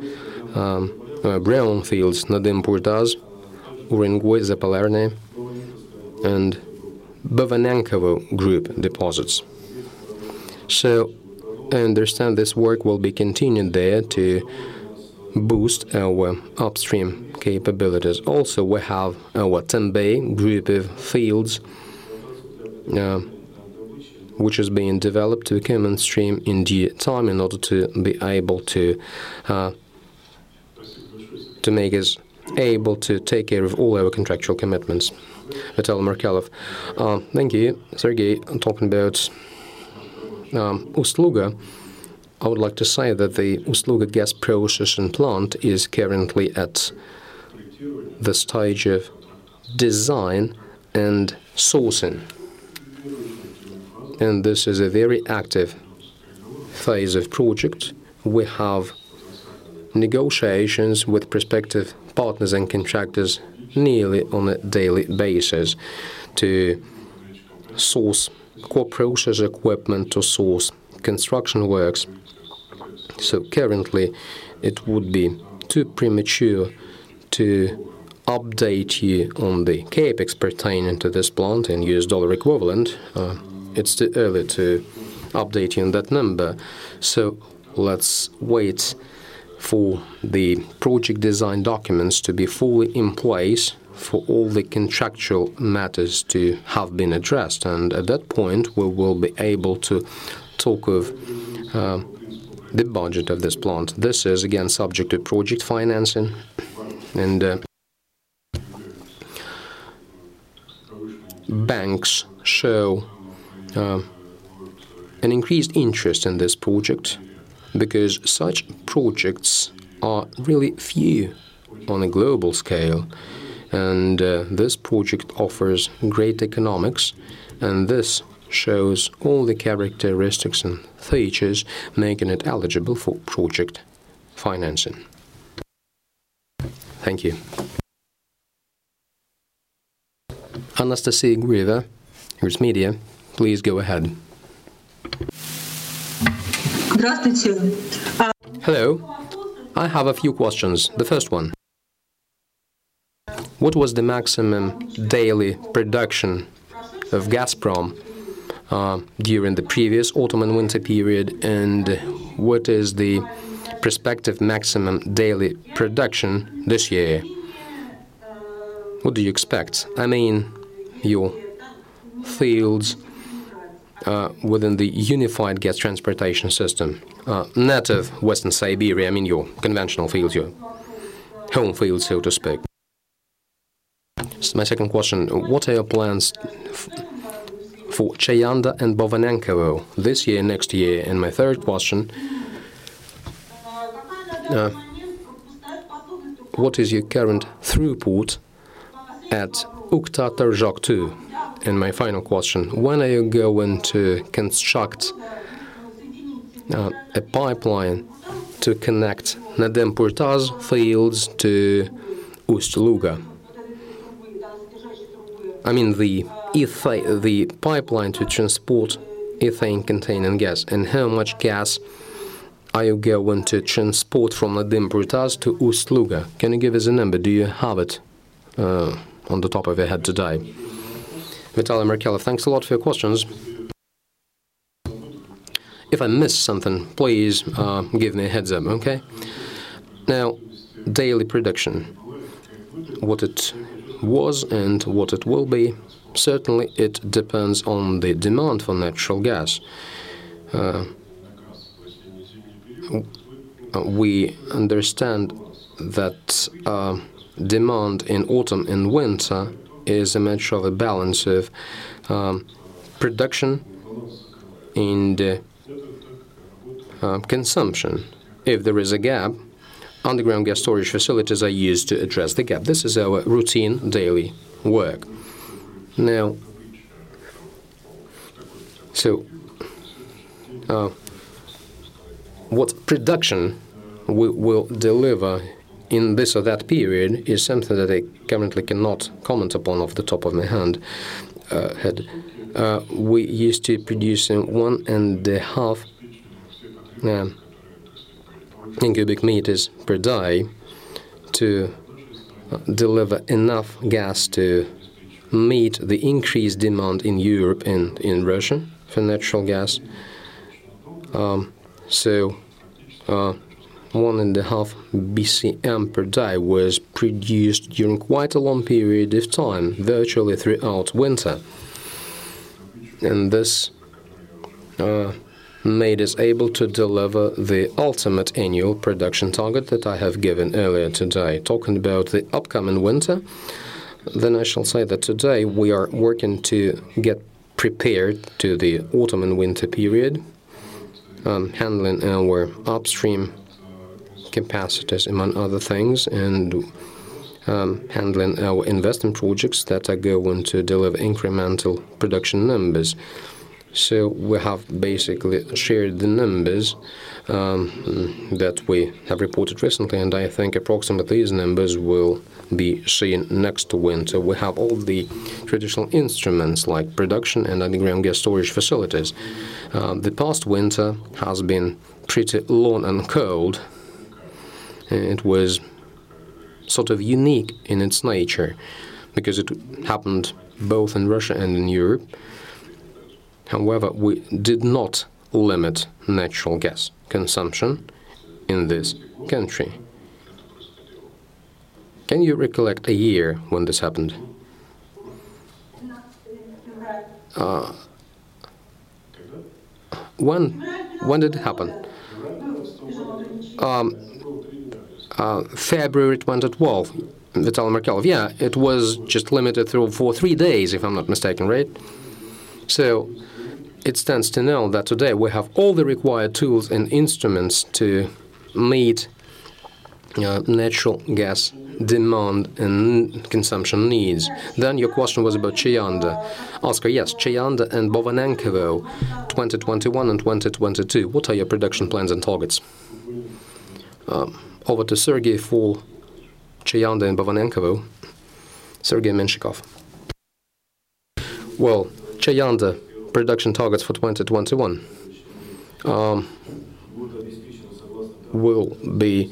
Nadym Purtaz, Urengoy, Zapolarny, and Bavanenkovo group deposits. So I understand this work will be continued there to boost our upstream capabilities. Also, we have our Tembey group of fields, which is being developed to come on stream in due time in order to be able to make us able to take care of all our contractual commitments. Vitaly Markelov. Thank you, Sergey. Talking about Ust-Luga, I would like to say that the Ust-Luga gas processing plant is currently at the stage of design and sourcing. And this is a very active phase of project. We have negotiations with prospective partners and contractors nearly on a daily basis to source core process equipment, to source construction works. So currently it would be too premature to update you on the capex pertaining to this plant in US dollar equivalent. It's too early to update you on that number. So let's wait for the project design documents to be fully in place, for all the contractual matters to have been addressed. And at that point, we will be able to talk of the budget of this plant. This is, again, subject to project financing. And banks show an increased interest in this project, because such projects are really few on a global scale, and this project offers great economics, and this shows all the characteristics and features making it eligible for project financing. Thank you. Anastasia Grieva, Here's Media, please go ahead. Hello. I have a few questions. The first one. What was the maximum daily production of Gazprom during the previous autumn and winter period, and what is the prospective maximum daily production this year? What do you expect? I mean, your fields within the unified gas transportation system, net of Western Siberia, I mean your conventional fields, your home fields, so to speak. My second question, what are your plans for Chayanda and Bovanenkovo this year, next year? And my third question, what is your current throughput at Ukhtar-Torzhok 2? And my final question, when are you going to construct a pipeline to connect Nadym-Purtaz fields to Ust-Luga? I mean the pipeline to transport ethane-containing gas. And how much gas are you going to transport from Nadym-Purtaz to Ust-Luga? Can you give us a number? Do you have it on the top of your head today? Vitaly Markelov, thanks a lot for your questions. If I miss something, please give me a heads up, okay? Now, daily production. What it was and what it will be, certainly it depends on the demand for natural gas. We understand that demand in autumn and winter is a matter of a balance of production and consumption. If there is a gap, underground gas storage facilities are used to address the gap. This is our routine daily work. Now, so what production we will deliver in this or that period is something that I currently cannot comment upon off the top of my head. We used to produce 1.5 cubic meters per day to deliver enough gas to meet the increased demand in Europe and in Russia for natural gas. 1.5 BCM per day was produced during quite a long period of time, virtually throughout winter. And this made us able to deliver the ultimate annual production target that I have given earlier today. Talking about the upcoming winter, then I shall say that today we are working to get prepared to the autumn and winter period, handling our upstream capacities, among other things, and handling our investment projects that are going to deliver incremental production numbers. So we have basically shared the numbers that we have reported recently, and I think approximately these numbers will be seen next winter. We have all the traditional instruments like production and underground gas storage facilities. The past winter has been pretty long and cold. It was sort of unique in its nature because it happened both in Russia and in Europe. However, we did not limit natural gas consumption in this country. Can you recollect a year when this happened? When did it happen? February 2012. Vitaly Merkelov. Yeah, it was just limited for 3 days, if I'm not mistaken, right? So it stands to know that today we have all the required tools and instruments to meet natural gas demand and consumption needs. Then your question was about Chayanda. Oscar, yes, Chayanda and Bovanenkovo, 2021 and 2022. What are your production plans and targets? Over to Sergei for Chayanda and Bovanenkovo. Sergei Menshikov. Well, Chayanda production targets for 2021 will be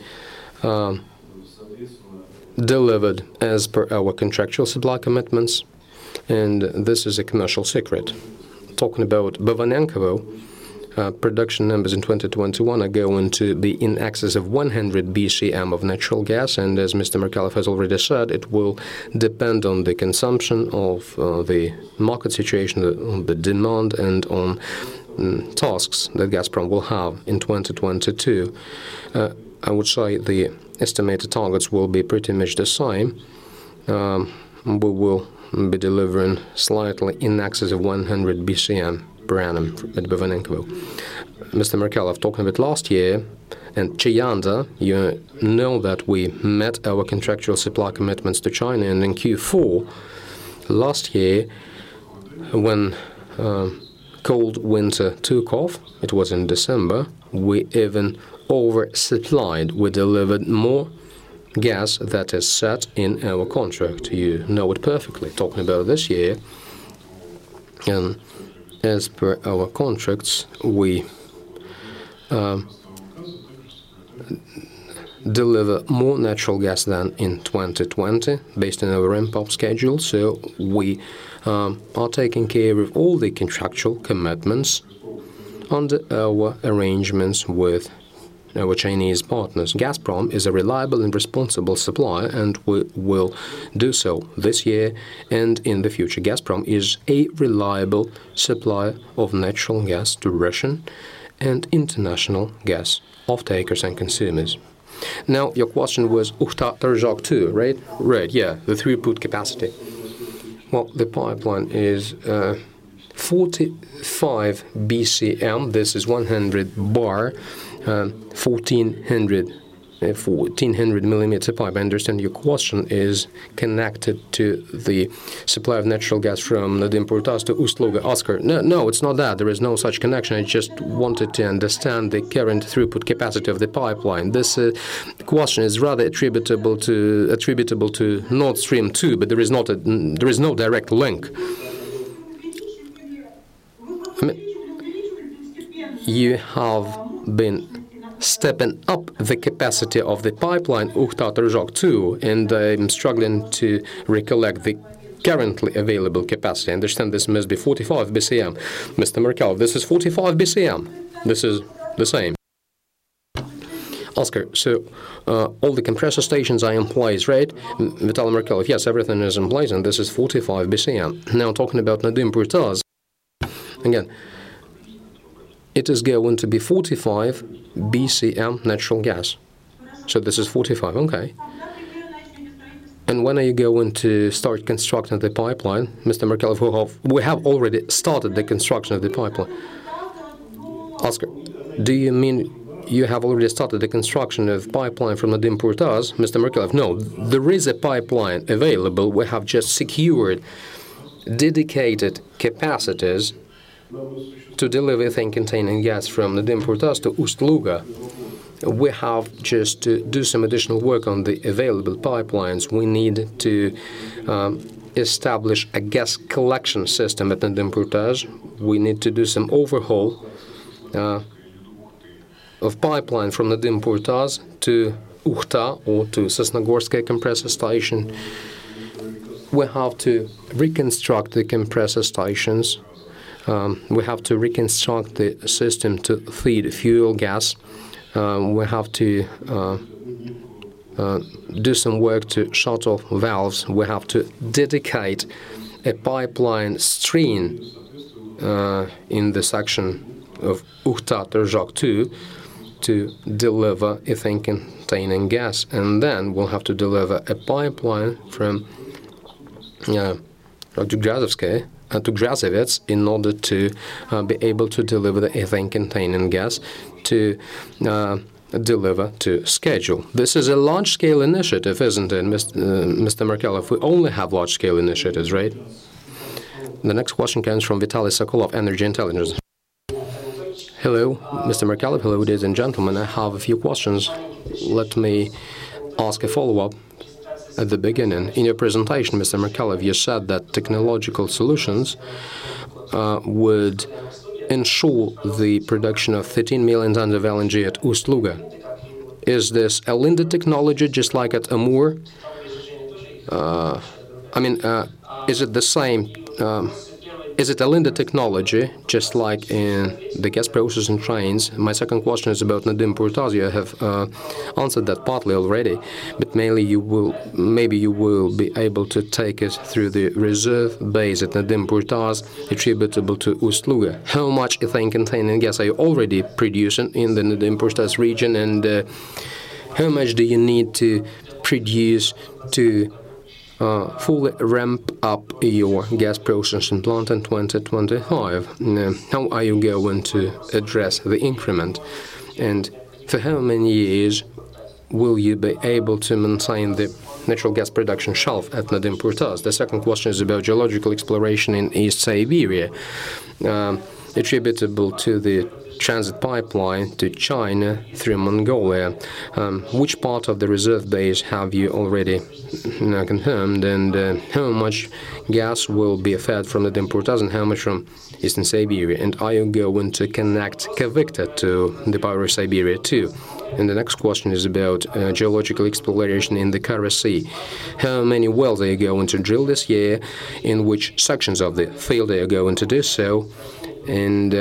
delivered as per our contractual supply commitments, and this is a commercial secret. Talking about Bovanenkovo, production numbers in 2021 are going to be in excess of 100 BCM of natural gas, and as Mr. Merkelov has already said, it will depend on the consumption of the market situation, on the demand, and on tasks that Gazprom will have in 2022. I would say the estimated targets will be pretty much the same. We will be delivering slightly in excess of 100 BCM per annum at Bovanenkovo. Mr. Merkelov, talking about last year, and Chayanda, you know that we met our contractual supply commitments to China, and in Q4 last year, when cold winter took off, it was in December, we even oversupplied. We delivered more gas that is set in our contract. You know it perfectly. Talking about this year, and as per our contracts, we deliver more natural gas than in 2020 based on our ramp-up schedule. So we are taking care of all the contractual commitments under our arrangements with our Chinese partners. Gazprom is a reliable and responsible supplier, and we will do so this year and in the future. Gazprom is a reliable supplier of natural gas to Russian and international gas off-takers and consumers. Now, your question was Ukhta-Terzhok 2, right? Right, yeah, the throughput capacity. Well, the pipeline is 45 BCM. This is 100 bar, 1400 millimeter pipe. I understand your question is connected to the supply of natural gas from Nadim-Purtas to Ust-Luga. Oscar, no, it's not that. There is no such connection. I just wanted to understand the current throughput capacity of the pipeline. This question is rather attributable to Nord Stream 2, but there is no direct link. I mean, you have been stepping up the capacity of the pipeline Ukhta-Terzhok 2, and I'm struggling to recollect the currently available capacity. I understand this must be 45 BCM. Mr. Merkelov, this is 45 BCM. This is the same. Oscar, so all the compressor stations are in place, right? Vitaly Merkelov, yes, everything is in place, and this is 45 BCM. Now, talking about Nadim-Purtas, again, it is going to be 45 BCM natural gas. So this is 45, okay. And when are you going to start constructing the pipeline? Mr. Merkelov, we have already started the construction of the pipeline. Oscar, do you mean you have already started the construction of pipeline from Nadim Purtaz? Mr. Merkelov, no, there is a pipeline available. We have just secured dedicated capacities to deliver ethane-containing gas from Nadim Purtaz to Ust-Luga. We have just to do some additional work on the available pipelines. We need to establish a gas collection system at Nadim Purtaz. We need to do some overhaul of pipeline from Nadim Purtaz to Ukhta or to Sosnogorskaya compressor station. We have to reconstruct the compressor stations. We have to reconstruct the system to feed fuel gas. We have to do some work to shut off valves. We have to dedicate a pipeline stream in the section of Ukhta-Terzhak 2 to deliver ethane-containing gas. And then we'll have to deliver a pipeline from to Grazovets in order to be able to deliver the ethane-containing gas to deliver to schedule. This is a large-scale initiative, isn't it, Mr. Merkelov? We only have large-scale initiatives, right? The next question comes from Vitaly Sokolov, Energy Intelligence. Hello, Mr. Merkelov. Hello, ladies and gentlemen. I have a few questions. Let me ask a follow-up. At the beginning, in your presentation, Mr. Merkelov, you said that technological solutions would ensure the production of 13 million tons of LNG at Ust-Luga. Is this a Linde technology, just like at Amur? Is it the same? Is it a Linde technology, just like in the gas processing trains? My second question is about Nadim Purtaz. You have answered that partly already, but maybe you will be able to take us through the reserve base at Nadim Purtaz attributable to Ust-Luga. How much ethane-containing gas are you already producing in the Nadim Purtaz region, and how much do you need to produce to fully ramp up your gas processing plant in 2025? How are you going to address the increment? And for how many years will you be able to maintain the natural gas production shelf at Nadim Purtaz? The second question is about geological exploration in East Siberia, attributable to the transit pipeline to China through Mongolia. Which part of the reserve base have you already confirmed, and how much gas will be fed from Nadim Purtaz and how much from Eastern Siberia? And are you going to connect Kavikta to the Power of Siberia too? And the next question is about geological exploration in the Kara Sea. How many wells are you going to drill this year? In which sections of the field are you going to do so? And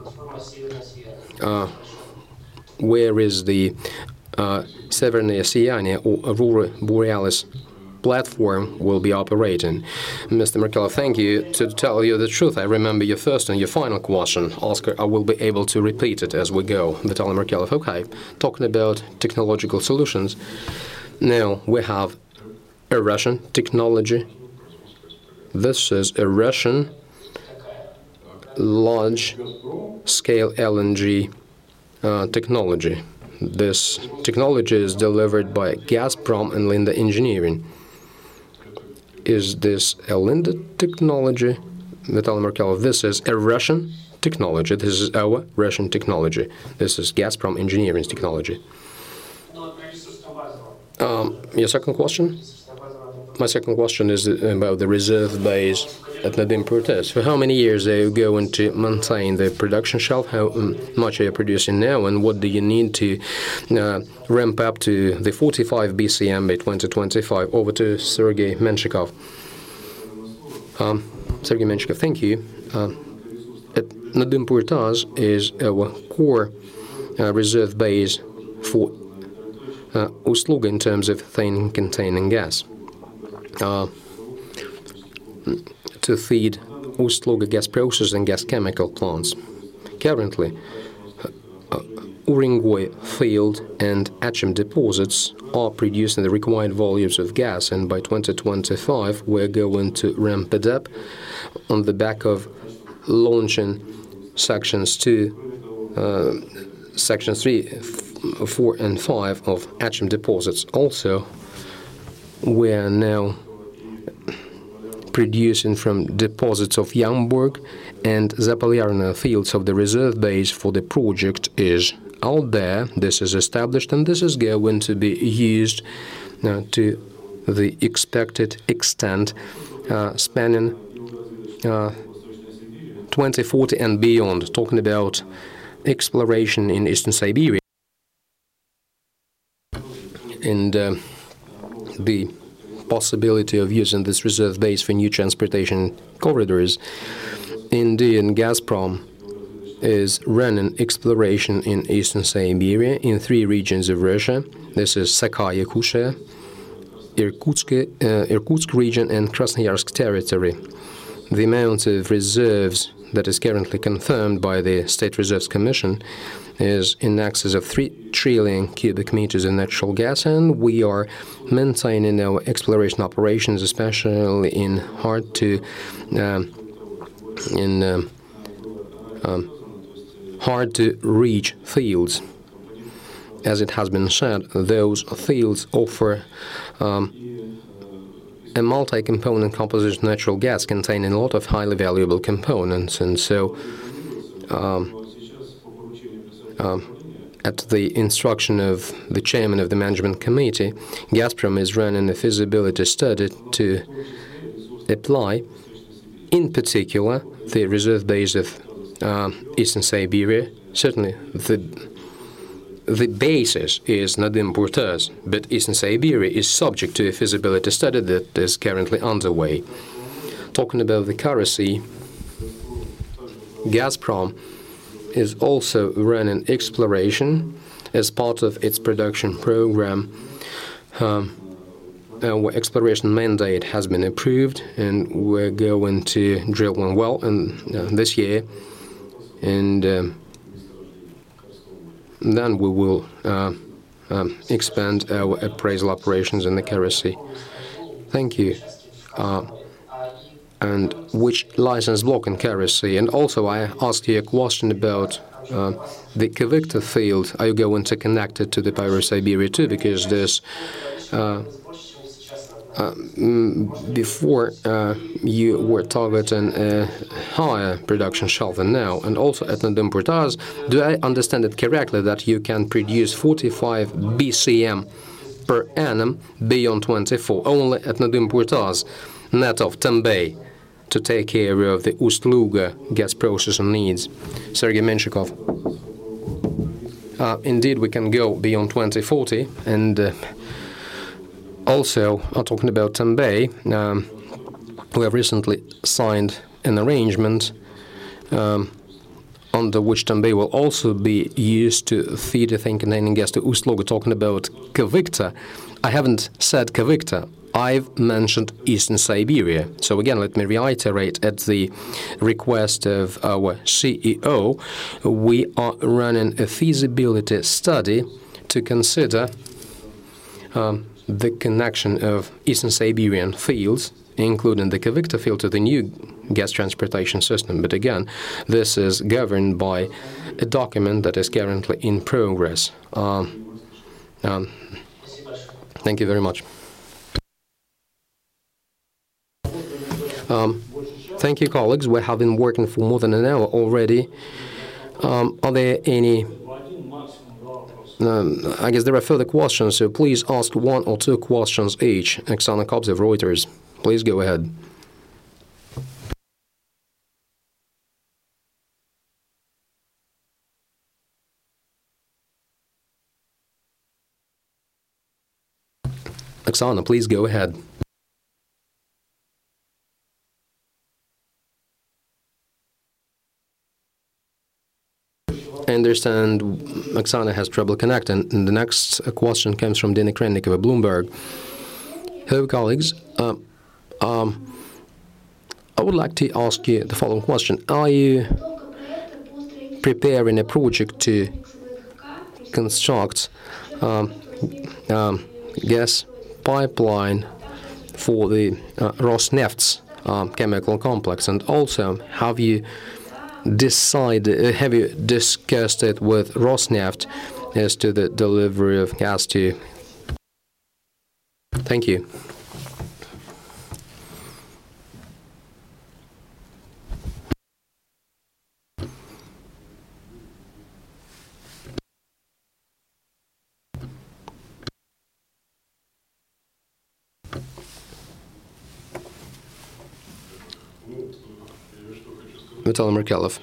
where is the Severnae Siania or Aurora Borealis platform will be operating? Mr. Merkelov, thank you. To tell you the truth, I remember your first and your final question. Oscar, I will be able to repeat it as we go. Vitaly Merkelov, okay. Talking about technological solutions. Now, we have a Russian technology. This is a Russian large-scale LNG technology. This technology is delivered by Gazprom and Linde Engineering. Is this a Linde technology? Vitaly Merkelov, this is a Russian technology. This is our Russian technology. This is Gazprom Engineering's technology. Your second question? My second question is about the reserve base at Nadim Purtaz. For how many years are you going to maintain the production shelf? How much are you producing now, and what do you need to ramp up to the 45 BCM by 2025? Over to Sergei Menshikov. Sergei Menshikov, thank you. At Nadim Purtaz is our core reserve base for Ust-Luga in terms of ethane-containing gas. To feed Ust-Luga gas processing and gas chemical plants. Currently, Urengoy field and Achim deposits are producing the required volumes of gas, and by 2025 we're going to ramp it up on the back of launching sections 3, 4 and 5 of Achim deposits. Also, we are now producing from deposits of Yamburg and Zapolyarna fields of the reserve base for the project is out there. This is established, and this is going to be used to the expected extent, spanning 2040 and beyond, talking about exploration in Eastern Siberia and the possibility of using this reserve base for new transportation corridors. India and Gazprom is running exploration in Eastern Siberia in 3 regions of Russia. This is Sakha-Yakutia, Irkutsk region and Krasnoyarsk territory. The amount of reserves that is currently confirmed by the State Reserves Commission is in excess of 3 trillion cubic meters of natural gas, and we are maintaining our exploration operations, especially in hard to reach fields. As it has been said, those fields offer a multi-component composition of natural gas containing a lot of highly valuable components, and so at the instruction of the chairman of the management committee, Gazprom is running a feasibility study to apply, in particular, the reserve base of Eastern Siberia. Certainly, the basis is Nadim Burtaz, but Eastern Siberia is subject to a feasibility study that is currently underway. Talking about the Kara Sea, Gazprom is also running exploration as part of its production program. Our exploration mandate has been approved, and we're going to drill one well this year, and then we will expand our appraisal operations in the Kara Sea. Thank you. And which license block in Kara Sea? And also, I asked you a question about the Kavykta field. Are you going to connect it to the Pyro-Siberia too? Because this before you were targeting a higher production shelf than now. And also at Nadim Burtaz, do I understand it correctly that you can produce 45 BCM per annum beyond 24, only at Nadim Burtaz, net of Tambay, to take care of the Ust-Luga gas processing needs? Sergei Menshikov. Indeed, we can go beyond 2040, and also, talking about Tambay, we have recently signed an arrangement under which Tambay will also be used to feed ethane containing gas to Ust-Luga. Talking about Kavykta, I haven't said Kavykta. I've mentioned Eastern Siberia. So again, let me reiterate, at the request of our CEO, we are running a feasibility study to consider the connection of Eastern Siberian fields, including the Kavykta field, to the new gas transportation system. But again, this is governed by a document that is currently in progress. Thank you very much. Thank you, colleagues. We have been working for more than an hour already. Are there any... I guess there are further questions, so please ask 1 or 2 questions each. Oksana Kobzev, Reuters. Please go ahead. Oksana, please go ahead. I understand Oksana has trouble connecting. And the next question comes from Dina Krennikova of Bloomberg. Hello, colleagues. I would like to ask you the following question. Are you preparing a project to construct gas pipeline for the Rosneft's chemical complex? And also, have you discussed it with Rosneft as to the delivery of gas to? Thank you. Vitaly Merkelov.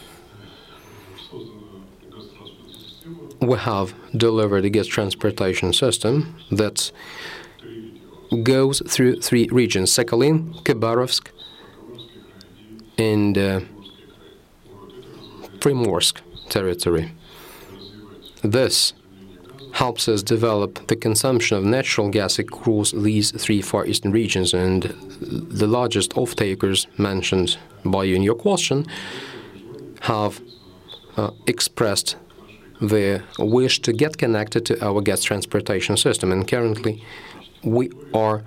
We have delivered a gas transportation system that goes through 3 regions: Sakhalin, Khabarovsk, and Primorsk territory. This helps us develop the consumption of natural gas across these 3 Far Eastern regions, and the largest off-takers mentioned by you in your question have expressed their wish to get connected to our gas transportation system. And currently we are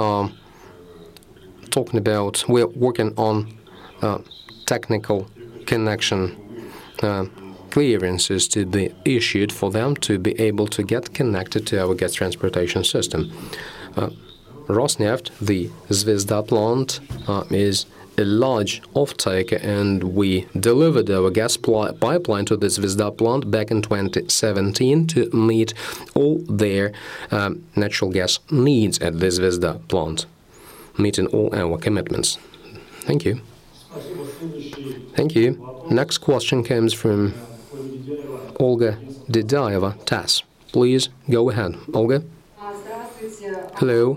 we're working on technical connection clearances to be issued for them to be able to get connected to our gas transportation system. Rosneft, the Zvezda plant, is a large off-taker, and we delivered our gas pipeline to the Zvezda plant back in 2017 to meet all their natural gas needs at the Zvezda plant, meeting all our commitments. Thank you. Thank you. Next question comes from Olga Dedaeva, TASS. Please go ahead, Olga. Hello.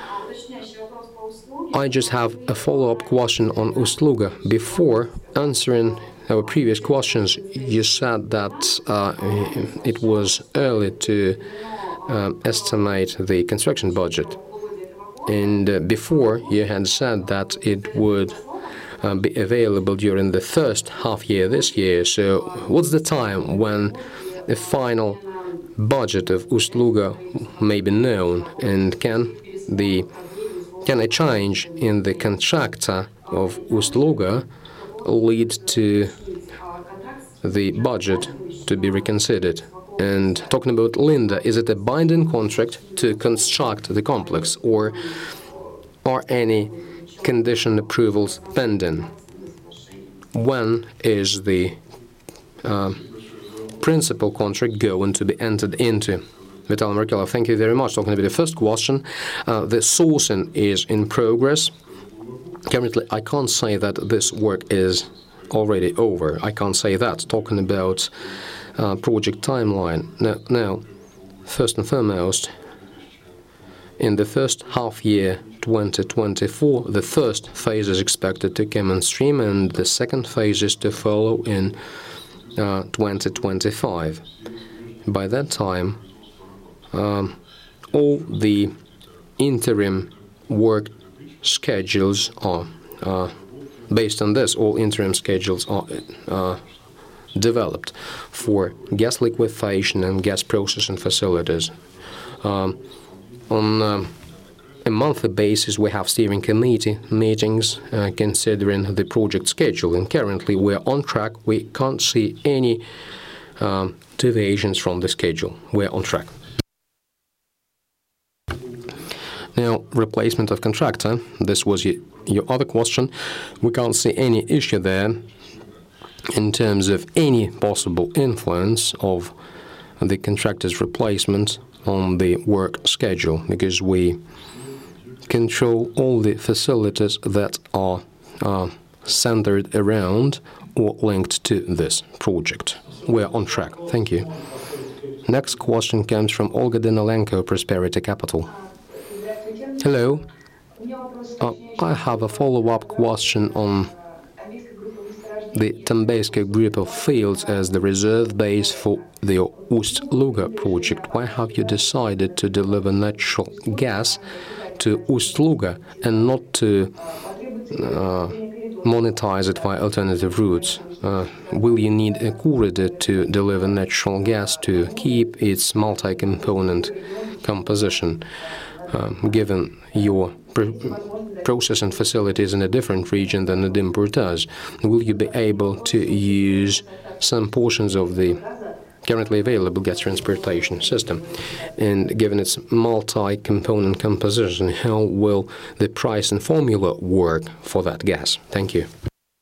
I just have a follow-up question on Ust-Luga. Before answering our previous questions, you said that it was early to estimate the construction budget. And before, you had said that it would be available during the first half year this year. So what's the time when the final budget of Ust-Luga may be known, and can a change in the contractor of Ust-Luga lead to the budget to be reconsidered? And talking about Linda, is it a binding contract to construct the complex, or are any condition approvals pending? When is the principal contract going to be entered into? Vitaly Merkelov, thank you very much. Talking about the first question, the sourcing is in progress. Currently, I can't say that this work is already over. I can't say that. Talking about project timeline. Now, first and foremost, in the first half year 2024, the first phase is expected to come on stream, and the second phase is to follow in 2025. By that time, all the interim work schedules are based on this. All interim schedules are developed for gas liquefaction and gas processing facilities. On a monthly basis, we have steering committee meetings considering the project schedule, and currently we're on track. We can't see any deviations from the schedule. We're on track. Now, replacement of contractor, this was your other question. We can't see any issue there in terms of any possible influence of the contractor's replacement on the work schedule, because we control all the facilities that are centered around or linked to this project. We're on track. Thank you. Next question comes from Olga Danilenko, Prosperity Capital. Hello. I have a follow-up question on the Tambeyska group of fields as the reserve base for the Ust-Luga project. Why have you decided to deliver natural gas to Ust-Luga and not to monetize it via alternative routes? Will you need a corridor to deliver natural gas to keep its multi-component composition? Given your processing facilities in a different region than the Dimpur does, will you be able to use some portions of the currently available gas transportation system? And given its multi-component composition, how will the pricing formula work for that gas? Thank you.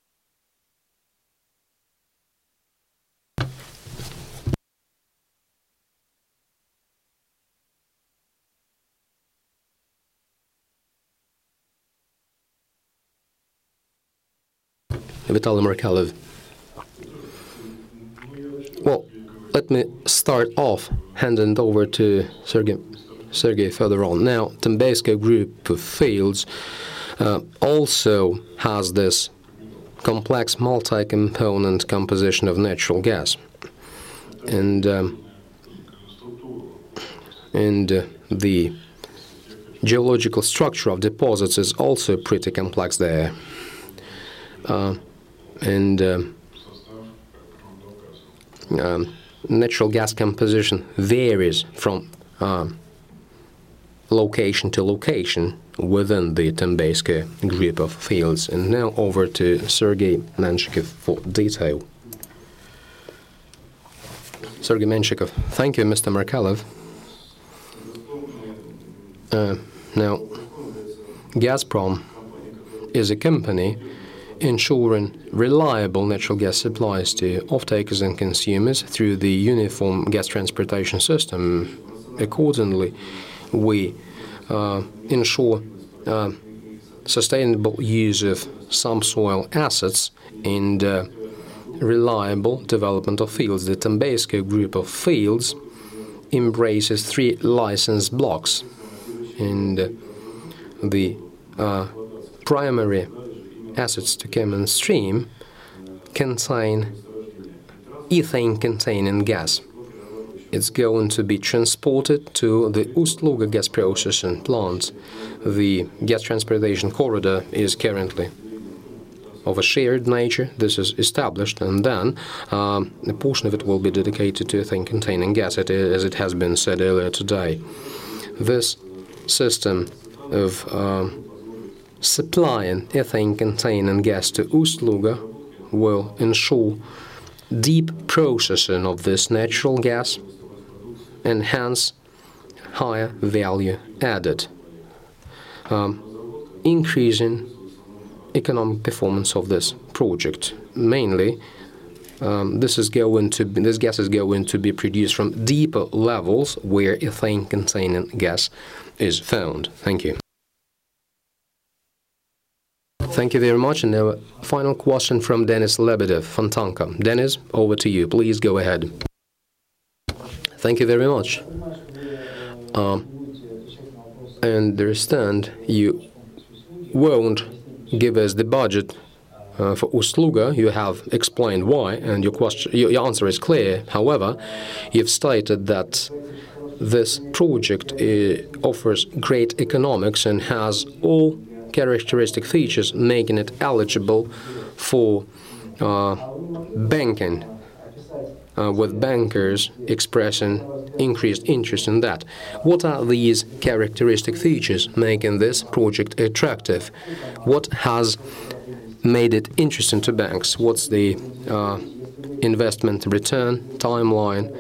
Vitaly Merkelov. Well, let me start off handing over to Sergei further on. Now, Tembayska group of fields also has this complex multi-component composition of natural gas, and the geological structure of deposits is also pretty complex there. Natural gas composition varies from location to location within the Tembayska group of fields. And now over to Sergei Menshikov for detail. Sergei Menshikov. Thank you, Mr. Merkelov. Now, Gazprom is a company ensuring reliable natural gas supplies to off-takers and consumers through the uniform gas transportation system. Accordingly, we ensure sustainable use of subsoil assets and reliable development of fields. The Tembayska group of fields embraces 3 license blocks, and the primary assets to come on stream contain ethane-containing gas. It's going to be transported to the Ust-Luga gas processing plant. The gas transportation corridor is currently of a shared nature. This is established, and then a portion of it will be dedicated to ethane-containing gas, as it has been said earlier today. This system of supplying ethane-containing gas to Ust-Luga will ensure deep processing of this natural gas and hence higher value added, increasing economic performance of this project. Mainly, this gas is going to be produced from deeper levels where ethane-containing gas is found. Thank you. Thank you very much. And now, a final question from Denis Lebedev, Fontanka. Denis, over to you. Please go ahead. Thank you very much. I understand you won't give us the budget for Ust-Luga. You have explained why, and your answer is clear. However, you've stated that this project offers great economics and has all characteristic features making it eligible for banking, with bankers expressing increased interest in that. What are these characteristic features making this project attractive? What has made it interesting to banks? What's the investment return timeline?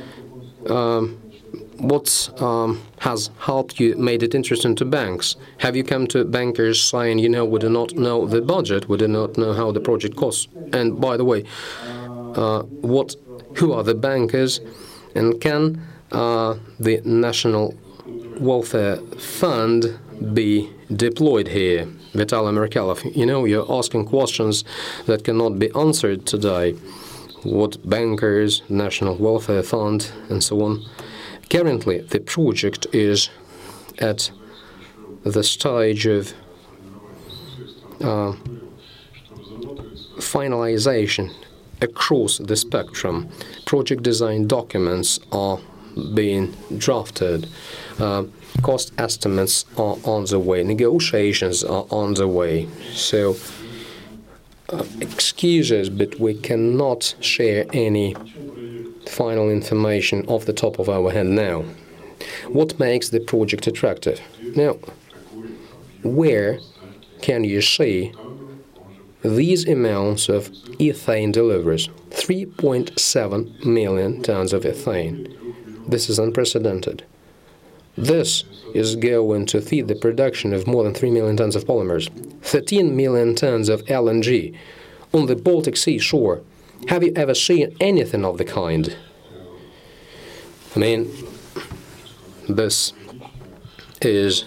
What has helped you, made it interesting to banks? Have you come to bankers saying, we do not know the budget, we do not know how the project costs? And by the way, who are the bankers, and can the National Welfare Fund be deployed here? Vitaly Merkelov, you're asking questions that cannot be answered today. What bankers, National Welfare Fund, and so on. Currently, the project is at the stage of finalization across the spectrum. Project design documents are being drafted. Cost estimates are on the way. Negotiations are on the way. So excuses, but we cannot share any final information off the top of our head now. What makes the project attractive? Now, where can you see these amounts of ethane deliveries? 3.7 million tons of ethane. This is unprecedented. This is going to feed the production of more than 3 million tons of polymers, 13 million tons of LNG on the Baltic Sea shore. Have you ever seen anything of the kind? I mean, this is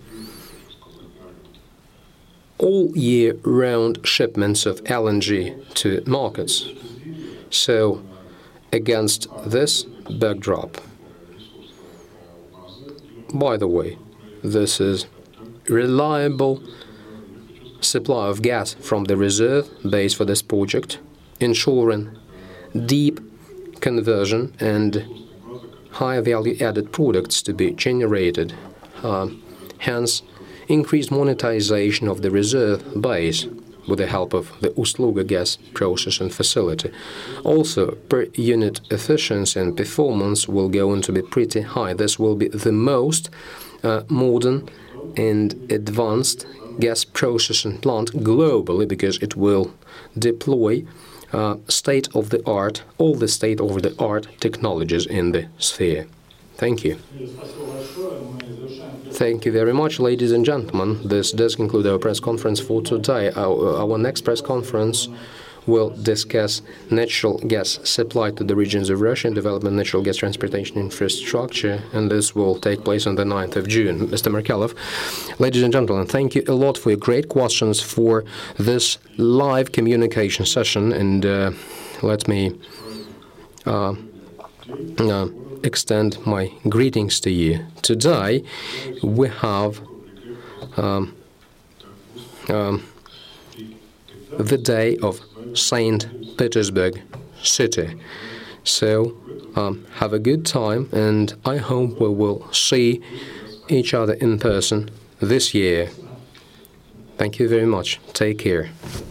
all year round shipments of LNG to markets. So, against this backdrop, by the way, this is reliable supply of gas from the reserve base for this project, ensuring deep conversion and high value-added products to be generated, hence increased monetization of the reserve base with the help of the Ust-Luga gas processing facility. Also, per unit efficiency and performance will go on to be pretty high. This will be the most modern and advanced gas processing plant globally, because it will deploy state-of-the-art, all the state-of-the-art technologies in the sphere. Thank you. Thank you very much, ladies and gentlemen. This does conclude our press conference for today. Our next press conference will discuss natural gas supply to the regions of Russia and development natural gas transportation infrastructure, and this will take place on the 9th of June. Mr. Merkelov, ladies and gentlemen, thank you a lot for your great questions for this live communication session, and let me extend my greetings to you. Today we have the day of St. Petersburg city. So have a good time, and I hope we will see each other in person this year. Thank you very much. Take care.